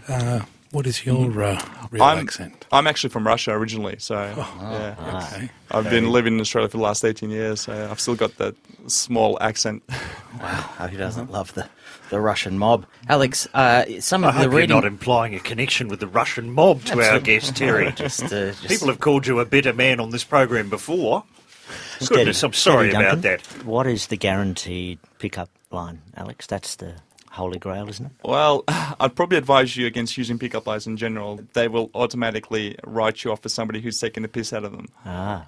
What is your real accent? I'm actually from Russia originally, so yeah. Okay. I've been living in Australia for the last 18 years, so I've still got that small accent. Wow, who doesn't love the Russian mob? Alex, some of I the hope reading... you're not implying a connection with the Russian mob to our guest, Terry. People have called you a bitter man on this program before. Goodness, I'm sorry about that. What is the guaranteed pickup line, Alex? That's the holy grail, isn't it? Well, I'd probably advise you against using pickup lines in general. They will automatically write you off as somebody who's taking the piss out of them.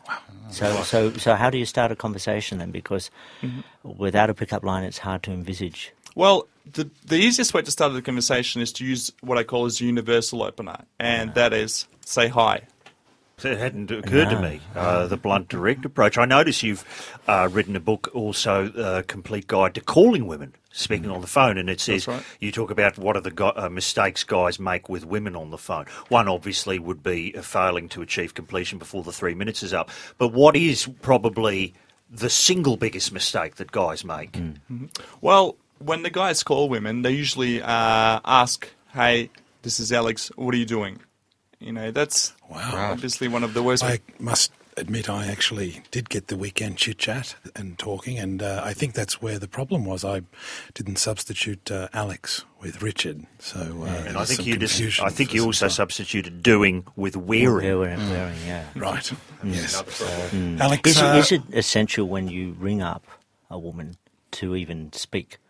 So how do you start a conversation then? Because without a pickup line, it's hard to envisage. Well, the easiest way to start the conversation is to use what I call as a universal opener, and that is say hi. It hadn't occurred to me, the blunt, direct approach. I notice you've written a book also, A Complete Guide to Calling Women, speaking on the phone, and it says you talk about what are the mistakes guys make with women on the phone. One obviously would be failing to achieve completion before the 3 minutes is up. But what is probably the single biggest mistake that guys make? Well, when the guys call women, they usually ask, hey, this is Alex, what are you doing? That's obviously one of the worst. I must admit I actually did get the weekend chit-chat and talking, and I think that's where the problem was. I didn't substitute Alex with Richard, so and I think you also substituted doing with wearing. Wearing, yeah. Right. Yes. Alex, is it essential when you ring up a woman to even speak?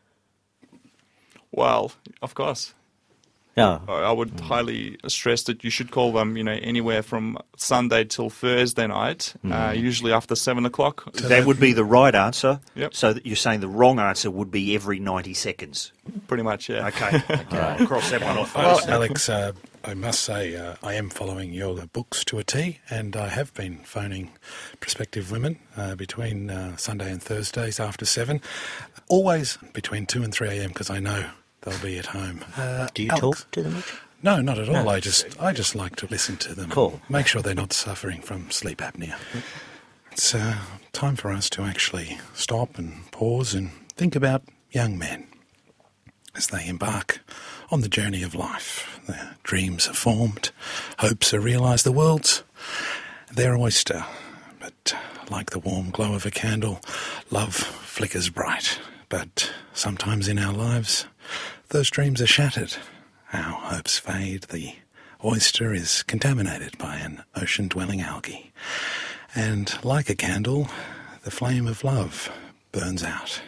Well, of course. No. I would highly stress that you should call them, anywhere from Sunday till Thursday night, usually after 7 o'clock. That would be the right answer. Yep. So that you're saying the wrong answer would be every 90 seconds. Pretty much, yeah. Okay. Cross that one off. Well, Alex, I must say I am following your books to a T, and I have been phoning prospective women between Sunday and Thursdays after 7, always between 2 and 3 a.m, because I know they'll be at home. Do you Alex? talk to them? No, not at all. No. I just like to listen to them. Cool. Make sure they're not suffering from sleep apnea. It's time for us to actually stop and pause and think about young men as they embark on the journey of life. Their dreams are formed, hopes are realised, the world's their oyster. But like the warm glow of a candle, love flickers bright. But sometimes in our lives, those dreams are shattered. Our hopes fade, the oyster is contaminated by an ocean-dwelling algae. And like a candle, the flame of love burns out.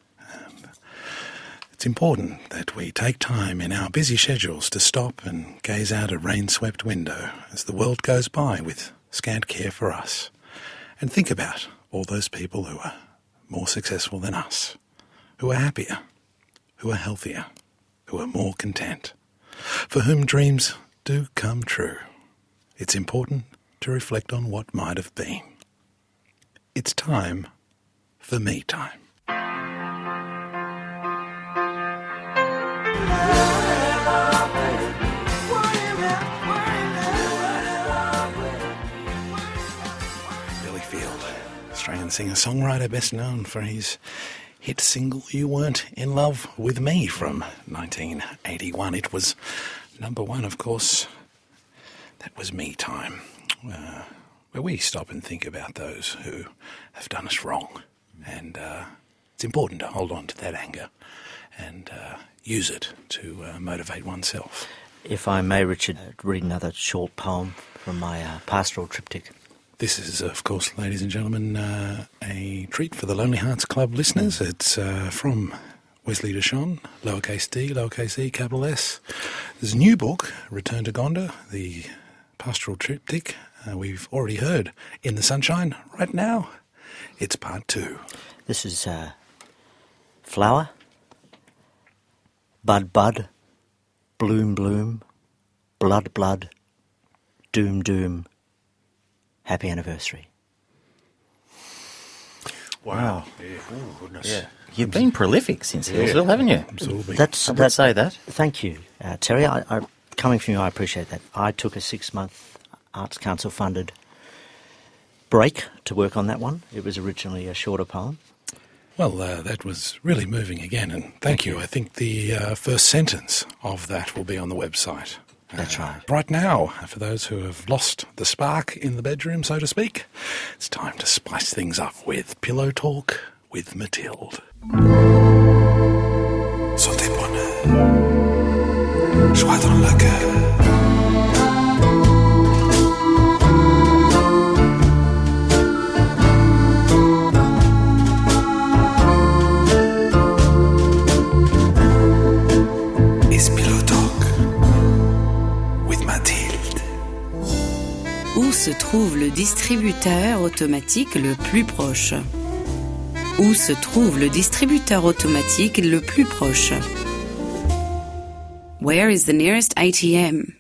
It's important that we take time in our busy schedules to stop and gaze out a rain-swept window as the world goes by with scant care for us, and think about all those people who are more successful than us, who are happier, who are healthier, who are more content, for whom dreams do come true. It's important to reflect on what might have been. It's time for me time. Billy Field, Australian singer-songwriter best known for his hit single You Weren't in Love With Me from 1981. It was number one, of course. That was Me Time, where we stop and think about those who have done us wrong. And it's important to hold on to that anger and use it to motivate oneself. If I may, Richard, read another short poem from my pastoral triptych. This is, of course, ladies and gentlemen, a treat for the Lonely Hearts Club listeners. It's from Wesley Deshon, lowercase d, lowercase e, capital S. His new book, Return to Gonda, the pastoral triptych. We've already heard In the Sunshine. Right now, it's part 2. This is flower, bud, bud, bloom, bloom, blood, blood, doom, doom. Happy anniversary. Wow. Yeah. Oh, goodness. Yeah. You've been prolific since Hillsville, haven't you? Absolutely. I would say that. Thank you, Terry. Coming from you, I appreciate that. I took a 6-month Arts Council funded break to work on that one. It was originally a shorter poem. Well, that was really moving again, and thank you. I think the first sentence of that will be on the website. That's right. Right now, for those who have lost the spark in the bedroom, so to speak, it's time to spice things up with Pillow Talk with Mathilde. Sentez bonheur, joie dans le cœur. Où se trouve le distributeur automatique le plus proche? Où se trouve le distributeur automatique le plus proche? Where is the nearest ATM?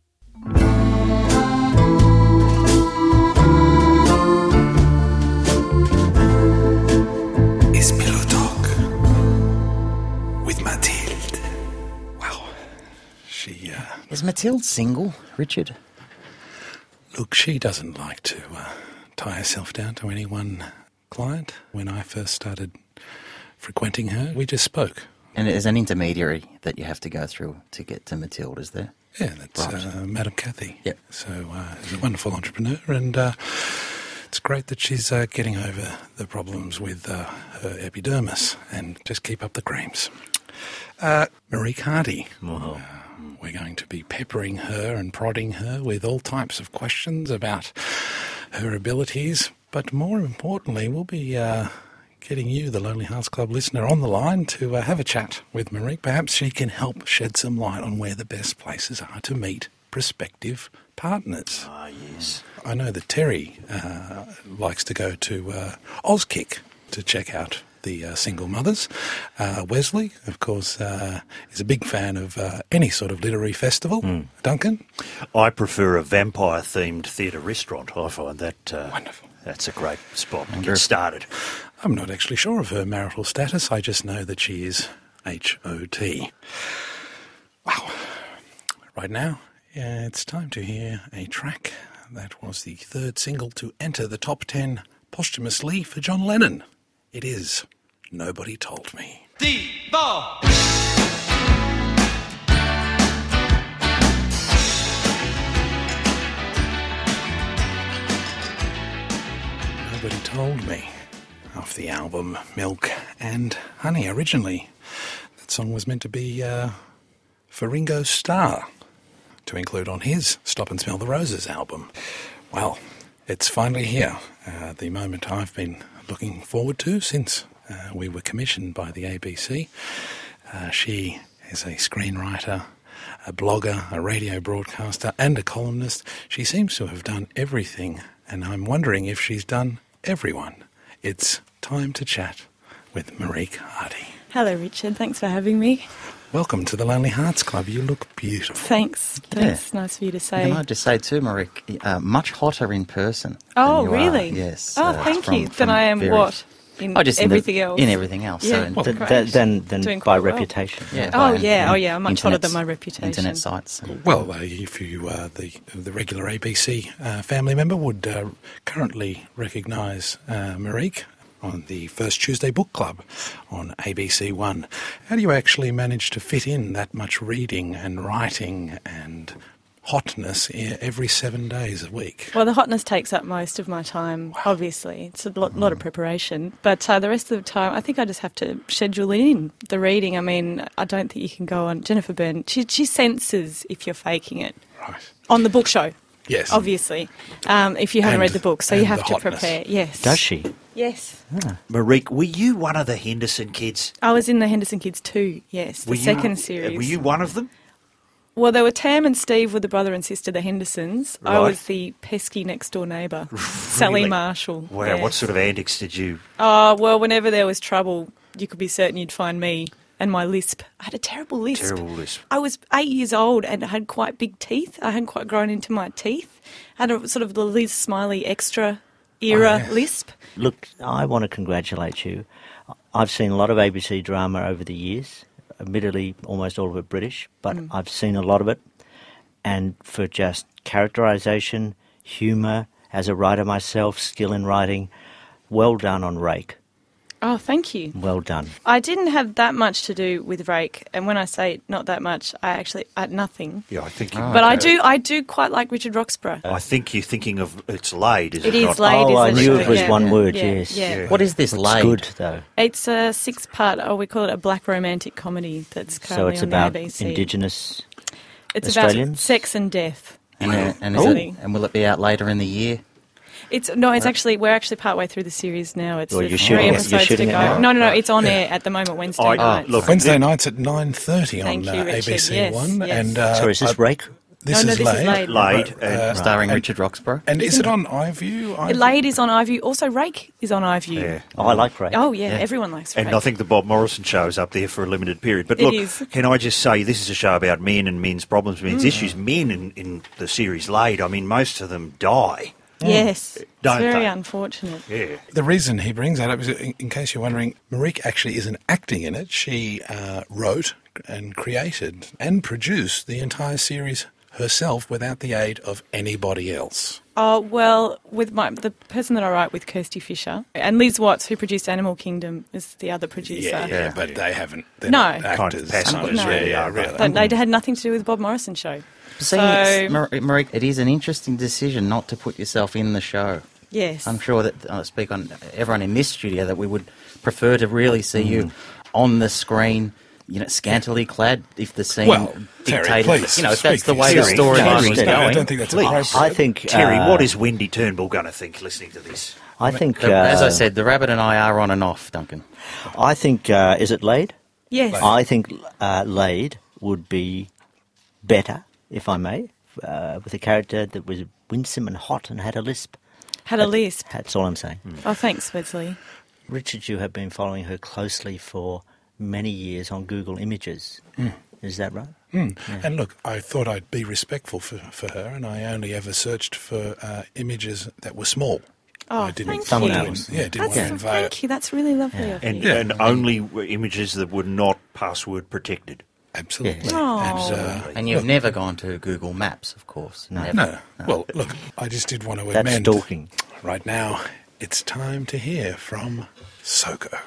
It's Pillow Talk with Mathilde. Wow. She, Is Mathilde single, Richard? Look, she doesn't like to tie herself down to any one client. When I first started frequenting her, we just spoke. And there's an intermediary that you have to go through to get to Mathilde, is there? Yeah, that's Right. Madam Cathy. Yep. So she's a wonderful entrepreneur, and it's great that she's getting over the problems with her epidermis, and just keep up the creams. Marique Hardy. Wow. We're going to be peppering her and prodding her with all types of questions about her abilities, but more importantly, we'll be getting you, the Lonely Hearts Club listener, on the line to have a chat with Marique. Perhaps she can help shed some light on where the best places are to meet prospective partners. Ah, yes. I know that Terry likes to go to Auskick to check out the single mothers. Wesley, of course, is a big fan of any sort of literary festival. Duncan? I prefer a vampire-themed theatre restaurant. I find that Wonderful. That's a great spot to get started. I'm not actually sure of her marital status. I just know that she is H-O-T. Wow. Right now, it's time to hear a track that was the third single to enter the top 10 posthumously for John Lennon. It is Nobody Told Me. Diva! Nobody Told Me, off the album Milk and Honey. Originally, that song was meant to be for Ringo Starr to include on his Stop and Smell the Roses album. Well, it's finally here, the moment I've been looking forward to since we were commissioned by the ABC. She is a screenwriter, a blogger, a radio broadcaster and a columnist. She seems to have done everything, and I'm wondering if she's done everyone. It's time to chat with Marieke Hardy. Hello, Richard. Thanks for having me. Welcome to the Lonely Hearts Club. You look beautiful. Thanks. Nice for you to say. Can I just say too, Marieke, much hotter in person. Oh, than you really? Are. Yes. Oh, thank you. Then I am what? In everything else? In everything else. Yeah. So Then by reputation. Yeah. I'm much hotter than my reputation. Internet sites. Well, if you the regular ABC family member would currently recognise Marieke on the First Tuesday Book Club on ABC One. How do you actually manage to fit in that much reading and writing and hotness every 7 days a week? Well, the hotness takes up most of my time, obviously. It's a lot of preparation. But the rest of the time, I think I just have to schedule in the reading. I mean, I don't think you can go on. Jennifer Byrne, she senses if you're faking it. Right. On the book show. Yes. Obviously. If you haven't read the book. So you have to hotness. prepare. Yes. Does she? Yes. Marieke, were you one of the Henderson kids? I was in the Henderson Kids too, yes. The second series. Were you one of them? Well, there were Tam and Steve were the brother and sister, the Hendersons. Right. I was the pesky next-door neighbour, Sally Really? Marshall. Wow, yeah. what sort of antics did you... Oh, well, whenever there was trouble, you could be certain you'd find me and my lisp. I had a terrible lisp. Terrible lisp. I was 8 years old and I had quite big teeth. I hadn't quite grown into my teeth. I had a sort of the Liz Smiley extra era lisp. Look, I want to congratulate you. I've seen a lot of ABC drama over the years. Admittedly, almost all of it British, but I've seen a lot of it. And for just characterisation, humour, as a writer myself, skill in writing, well done on Rake. Oh, thank you. Well done. I didn't have that much to do with Rake, and when I say not that much, I had nothing. Yeah, I think... But I do quite like Richard Roxburgh. I think you're thinking of It's Laid, is it It is not? Laid. Oh, I isn't knew it? it was Yeah. one word, Yeah. yes. Yeah. What is this It's Laid? good, though. It's a 6-part, we call it a black romantic comedy that's So currently it's on about the ABC. Indigenous It's Australians? about sex and death. And will it be out later in the year? We're actually partway through the series now. It's Well, there's you're 3 shooting it. episodes You're to shooting it go. now. No, it's on air at the moment Wednesday nights. Look, Wednesday nights at 9:30 on Thank you, Richard. ABC Yes, One. yes. And So is this Rake? This No, is this is Laid. Laid. Laid. Starring Richard Roxburgh? And is it on iView? Laid is on iView. Also, Rake is on iView. Yeah. Oh, I like Rake. Oh, yeah, everyone likes Rake. And I think the Bob Morrison show is up there for a limited period. But It look, is. can I just say, this is a show about men and men's problems, men's issues. Men in the series Laid, I mean, most of them die. Yes. It's Don't very they? unfortunate. Yeah. The reason he brings that up is, in case you're wondering, Marieke actually isn't acting in it. She wrote and created and produced the entire series herself without the aid of anybody else. Oh, well, with the person that I write with, Kirsty Fisher, and Liz Watts, who produced Animal Kingdom, is the other producer. Yeah, but they haven't. They're No. not Kind actors. of passengers, No. really. But they had nothing to do with the Bob Morrison show. See, So- Marieke, it is an interesting decision not to put yourself in the show. Yes. I'm sure that I speak on everyone in this studio that we would prefer to really see you on the screen, scantily clad, if the scene Terry, dictated. please, if speak that's the for way the yourself. storyline Terry, was I going. I don't think that's Please. appropriate. I think... Terry, what is Wendy Turnbull going to think listening to this? I think... As I said, the rabbit and I are on and off, Duncan. I think... is it Laid? Yes. I think Laid would be better, if I may, with a character that was winsome and hot and had a lisp. Had a lisp. That's all I'm saying. Oh, thanks, Wesley. Richard, you have been following her closely for many years on Google Images. Is that right? Yeah. And look, I thought I'd be respectful for her, and I only ever searched for images that were small. Oh, I didn't thank you. Thumbnails. Yeah, didn't want to invade. Thank you. That's really lovely of And, you. and only images that were not password protected. Absolutely. Oh. And you've never gone to Google Maps, of course. No. Never. No. Well, look, I just did want to That's amend. stalking. Right now, it's time to hear from Soko.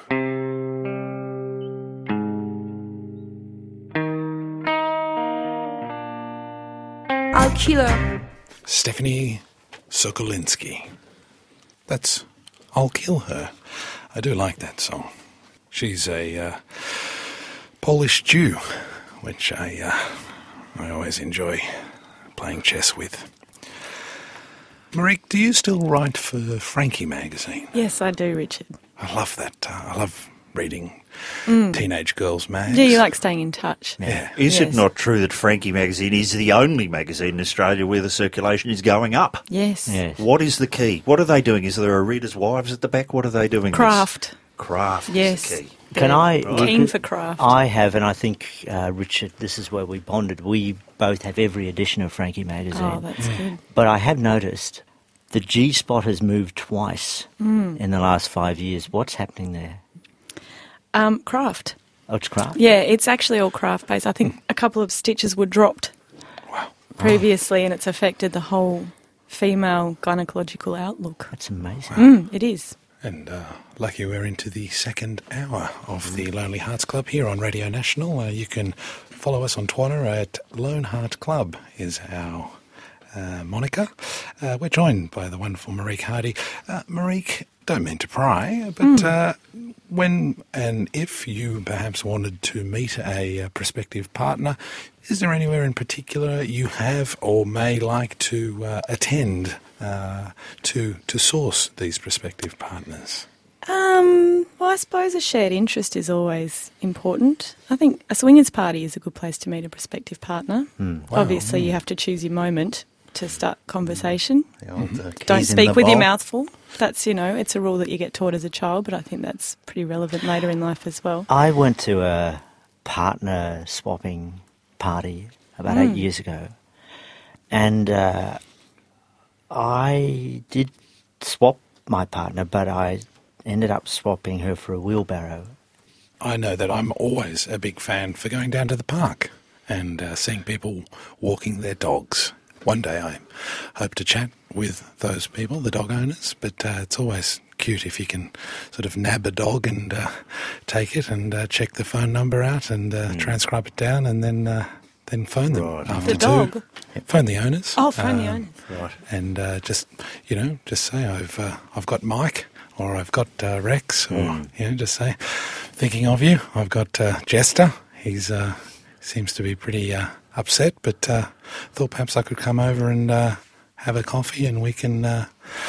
I'll kill her. Stephanie Sokolinski. That's I'll Kill Her. I do like that song. She's a Polish Jew, which I always enjoy playing chess with. Marique, do you still write for Frankie magazine? Yes, I do, Richard. I love that. I love reading teenage girls' mags. Yeah, you like staying in touch. Yeah. Is Yes. it not true that Frankie magazine is the only magazine in Australia where the circulation is going up? Yes. Yes. What is the key? What are they doing? Is there a Reader's Wives at the back? What are they doing? Craft. Craft Yes. is the key. Can I... Keen for craft. I have, and I think, Richard, this is where we bonded. We both have every edition of Frankie magazine. Oh, that's good. But I have noticed the G-spot has moved twice in the last 5 years. What's happening there? Craft. Oh, it's craft? Yeah, it's actually all craft-based. I think a couple of stitches were dropped previously, and it's affected the whole female gynecological outlook. That's amazing. It is. And lucky we're into the second hour of the Lonely Hearts Club here on Radio National. You can follow us on Twitter at Lone Heart Club is our moniker. We're joined by the wonderful Marique Hardy. Marique, don't mean to pry, but when and if you perhaps wanted to meet a prospective partner, is there anywhere in particular you have or may like to attend to source these prospective partners? Well, I suppose a shared interest is always important. I think a swingers party is a good place to meet a prospective partner. Obviously, you have to choose your moment to start conversation. Don't speak with your mouth full. That's, it's a rule that you get taught as a child, but I think that's pretty relevant later in life as well. I went to a partner swapping party about 8 years ago, and I did swap my partner, but I ended up swapping her for a wheelbarrow. I know that I'm always a big fan for going down to the park and seeing people walking their dogs. One day I hope to chat with those people, the dog owners, but it's always cute if you can sort of nab a dog and take it and check the phone number out and transcribe it down and then phone them after The dog? Phone the owners. Oh, phone the owners. Right. And just say I've got Mike or I've got Rex or just say thinking of you. I've got Jester. He's seems to be pretty upset, but thought perhaps I could come over and have a coffee and we can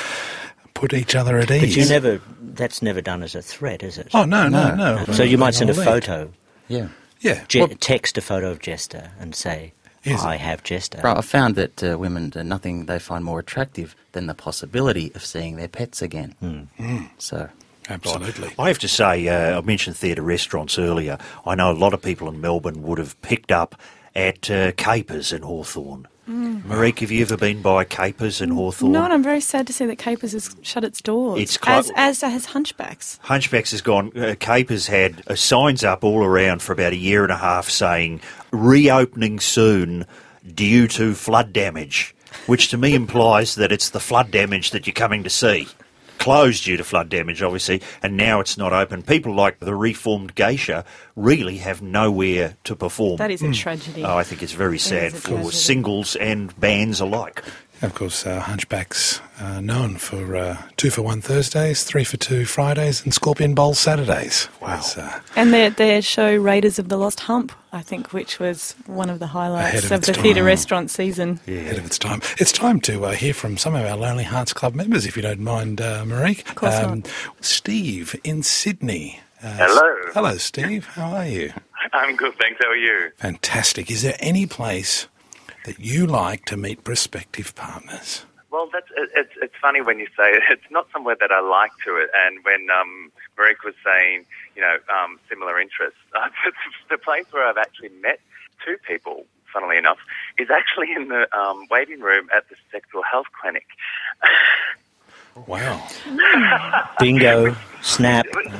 put each other at ease. But that's never done as a threat, is it? Oh, no. So you might send a photo. Yeah. Yeah. Text a photo of Jester and say, I have Jester. Right, I've found that women, nothing they find more attractive than the possibility of seeing their pets again. So... Absolutely. I have to say, I mentioned theatre restaurants earlier. I know a lot of people in Melbourne would have picked up at Capers in Hawthorn. Marique, have you ever been by Capers in Hawthorn? No, and I'm very sad to see that Capers has shut its doors. It's as has Hunchbacks. Hunchbacks has gone. Capers had signs up all around for about a year and a half saying, reopening soon due to flood damage, which to me implies that it's the flood damage that you're coming to see. Closed due to flood damage, obviously, and now it's not open. People like the reformed geisha really have nowhere to perform. That is a tragedy. Oh, I think it's very sad for tragedy. singles and bands alike. Of course, Hunchbacks known for 2 for 1 Thursdays, 3 for 2 Fridays, and Scorpion Bowl Saturdays. Wow. And their show Raiders of the Lost Hump, I think, which was one of the highlights Ahead of of its the theatre time. restaurant season. Ahead of its time. It's time to hear from some of our Lonely Hearts Club members, if you don't mind, Marique. Of course not. Steve in Sydney. Hello. Hello, Steve. How are you? I'm good, thanks. How are you? Fantastic. Is there any place that you like to meet prospective partners? Well, it's funny when you say it. It's not somewhere that I like to it. And when Marique was saying, similar interests, the place where I've actually met two people, funnily enough, is actually in the waiting room at the sexual health clinic. Wow. Bingo. Snap.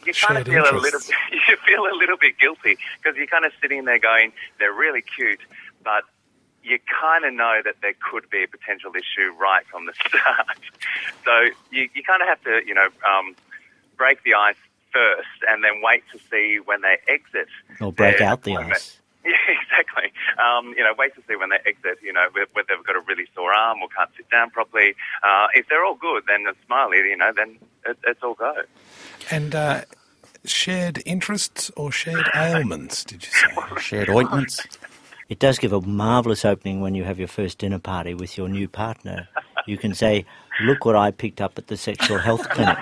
you kind of feel a little bit guilty because you're kind of sitting there going, they're really cute, but you kind of know that there could be a potential issue right from the start. So you kind of have to, break the ice first and then wait to see when they exit. Or break out the ice. Yeah, exactly. Wait to see when they exit, whether they've got a really sore arm or can't sit down properly. If they're all good, then it's smiley, then it's all go. And shared interests or shared ailments, did you say? Shared ointments. It does give a marvellous opening when you have your first dinner party with your new partner. You can say, look what I picked up at the sexual health clinic.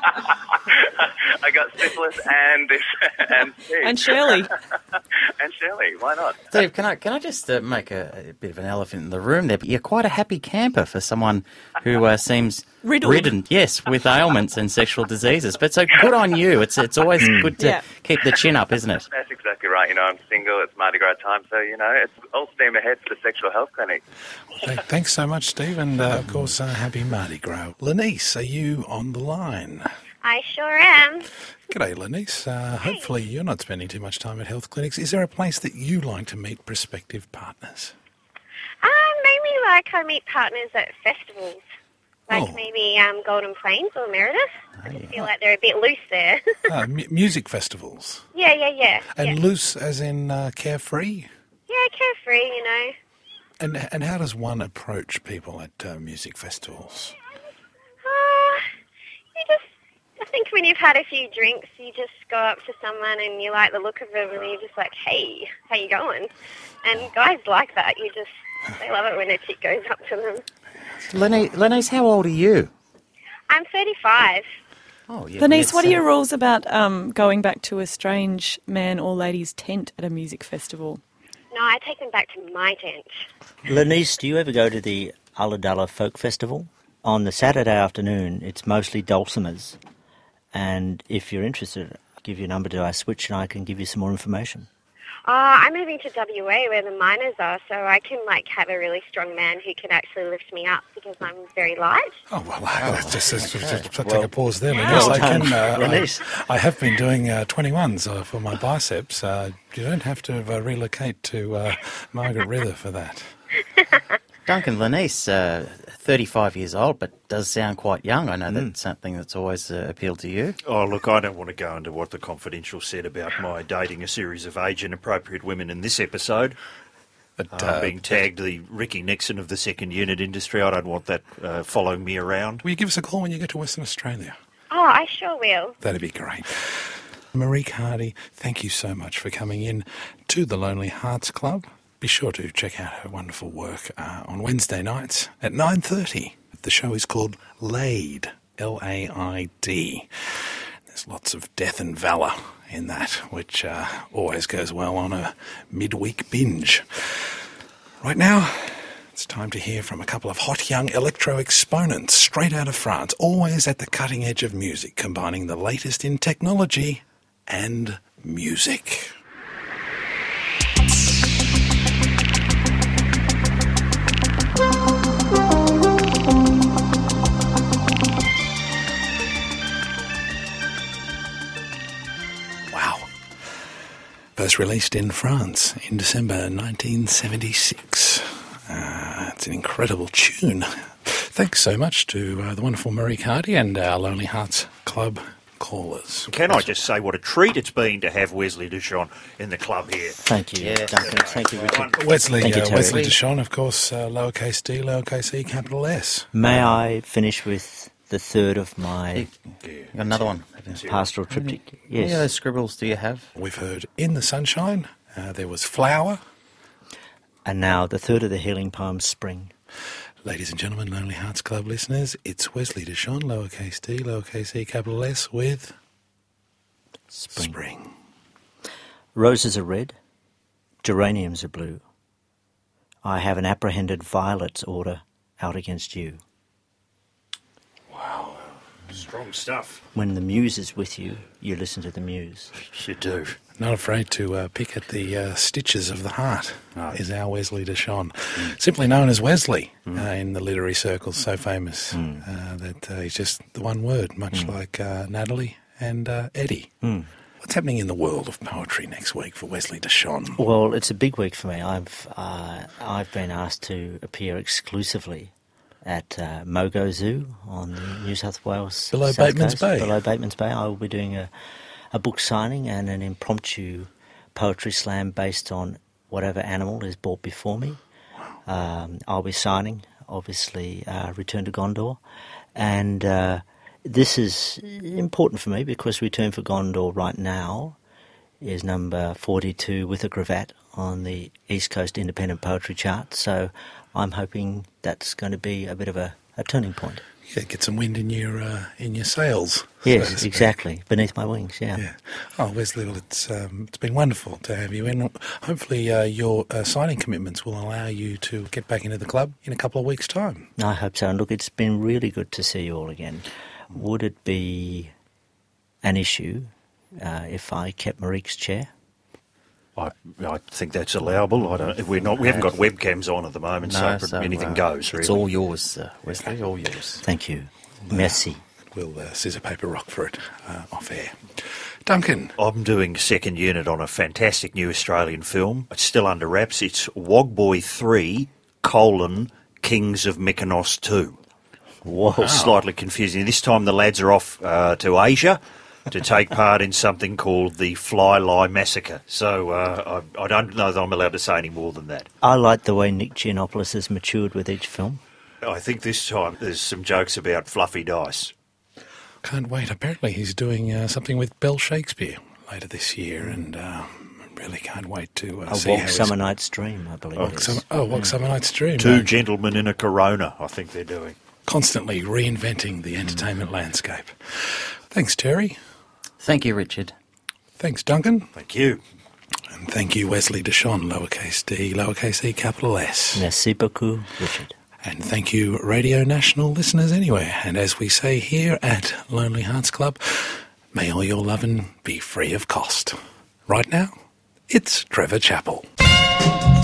I got syphilis and Shirley. And Shirley, why not? Steve, can I just make a bit of an elephant in the room there? You're quite a happy camper for someone who seems ridden, yes, with ailments and sexual diseases. But so good on you. It's always good to keep the chin up, isn't it? That's exactly right. I'm single. It's Mardi Gras time, so it's all steam ahead for the sexual health clinic. Thanks so much, Steve, and of course, happy Mardi Gras. Lenice, are you on the line? I sure am. G'day, Lenice. Hopefully you're not spending too much time at health clinics. Is there a place that you like to meet prospective partners? Maybe I meet partners at festivals. Maybe Golden Plains or Meredith. I just feel like they're a bit loose there. Music festivals? Yeah. And loose as in carefree? Yeah, carefree, And how does one approach people at music festivals? I think when you've had a few drinks, you just go up to someone and you like the look of them and you're just like, hey, how you going? And guys like that. They love it when a chick goes up to them. Lenice, how old are you? I'm 35. Oh, yeah. Lenice, what are your rules about going back to a strange man or lady's tent at a music festival? No, I take them back to my tent. Lenice, do you ever go to the Ulladulla Folk Festival? On the Saturday afternoon, it's mostly dulcimers. And if you're interested, I'll give you a number to our switch and I can give you some more information. I'm moving to WA where the miners are, so I can have a really strong man who can actually lift me up because I'm very light. Oh, well, just take a pause there, Lenice. I have been doing 21s for my biceps. You don't have to relocate to Margaret River for that. Duncan, Lenice, 35 years old, but does sound quite young. I know that's something that's always appealed to you. Oh, look, I don't want to go into what the Confidential said about my dating a series of age-inappropriate women in this episode. But being tagged the Ricky Nixon of the second unit industry, I don't want that following me around. Will you give us a call when you get to Western Australia? Oh, I sure will. That'd be great. Marique Hardy, thank you so much for coming in to the Lonely Hearts Club. Be sure to check out her wonderful work on Wednesday nights at 9:30. The show is called Laid, L-A-I-D. There's lots of death and valour in that, which always goes well on a midweek binge. Right now, it's time to hear from a couple of hot young electro exponents straight out of France, always at the cutting edge of music, combining the latest in technology and music. First released in France in December 1976. It's an incredible tune. Thanks so much to the wonderful Marique Hardy and our Lonely Hearts Club callers. Can I just say what a treat it's been to have Wesley Duchon in the club here. Thank you, Duncan. Thank you, Richard. Wesley Duchon, of course, lowercase d, lowercase e, capital S. May I finish with the third of my... Another one. Pastoral triptych. Yes. How many of those scribbles do you have? We've heard In the Sunshine, there was Flower. And now the third of the healing poem, Spring. Ladies and gentlemen, Lonely Hearts Club listeners, it's Wesley Duchon, lowercase d, lowercase e, capital S, with Spring. Roses are red, geraniums are blue. I have an apprehended violets order out against you. Wow, strong stuff. When the muse is with you, you listen to the muse. You do. Not afraid to pick at the stitches of the heart, is our Wesley Duchon. Simply known as Wesley in the literary circles, so famous that he's just the one word, much like Natalie And Eddie, what's happening in the world of poetry next week for Wesley Deshon? Well, it's a big week for me. I've been asked to appear exclusively at Mogo Zoo on the New South Wales Below South Bateman's Coast. Bay. Below Bateman's Bay. I will be doing a book signing and an impromptu poetry slam based on whatever animal is brought before me. I'll be signing, obviously, Return to Gondor. And this is important for me because Return for Gondor right now is number 42 with a cravat on the East Coast Independent Poetry Chart. So I'm hoping that's going to be a bit of a turning point. Yeah, get some wind in your sails. Yes, exactly. Beneath my wings, yeah. Oh, Wesley, well, it's been wonderful to have you in. Hopefully your signing commitments will allow you to get back into the club in a couple of weeks' time. I hope so. And look, it's been really good to see you all again. Would it be an issue if I kept Marique's chair? I think that's allowable. We haven't got webcams on at the moment, so anything goes. Really. It's all yours, Wesley. All yours. Thank you. Merci. We'll scissor paper rock for it off air. Duncan, I'm doing second unit on a fantastic new Australian film. It's still under wraps. It's Wogboy 3: Kings of Mykonos 2. Whoa. Slightly confusing. This time the lads are off to Asia to take part in something called the Fly Lie Massacre. So I don't know that I'm allowed to say any more than that. I like the way Nick Giannopoulos has matured with each film. I think this time there's some jokes about fluffy dice. Can't wait. Apparently he's doing something with Bell Shakespeare later this year, and really can't wait to see Walk Summer Night's Dream, I believe it is. Walk Summer Night's Dream. Two Gentlemen in a Corona, I think they're doing. Constantly reinventing the entertainment landscape. Thanks, Terry. Thank you, Richard. Thanks, Duncan. Thank you. And thank you, Wesley Deshon, lowercase d, lowercase e, capital S. Merci beaucoup, Richard. And thank you, Radio National listeners anywhere. And as we say here at Lonely Hearts Club, may all your lovin' be free of cost. Right now, it's Trevor Chappell.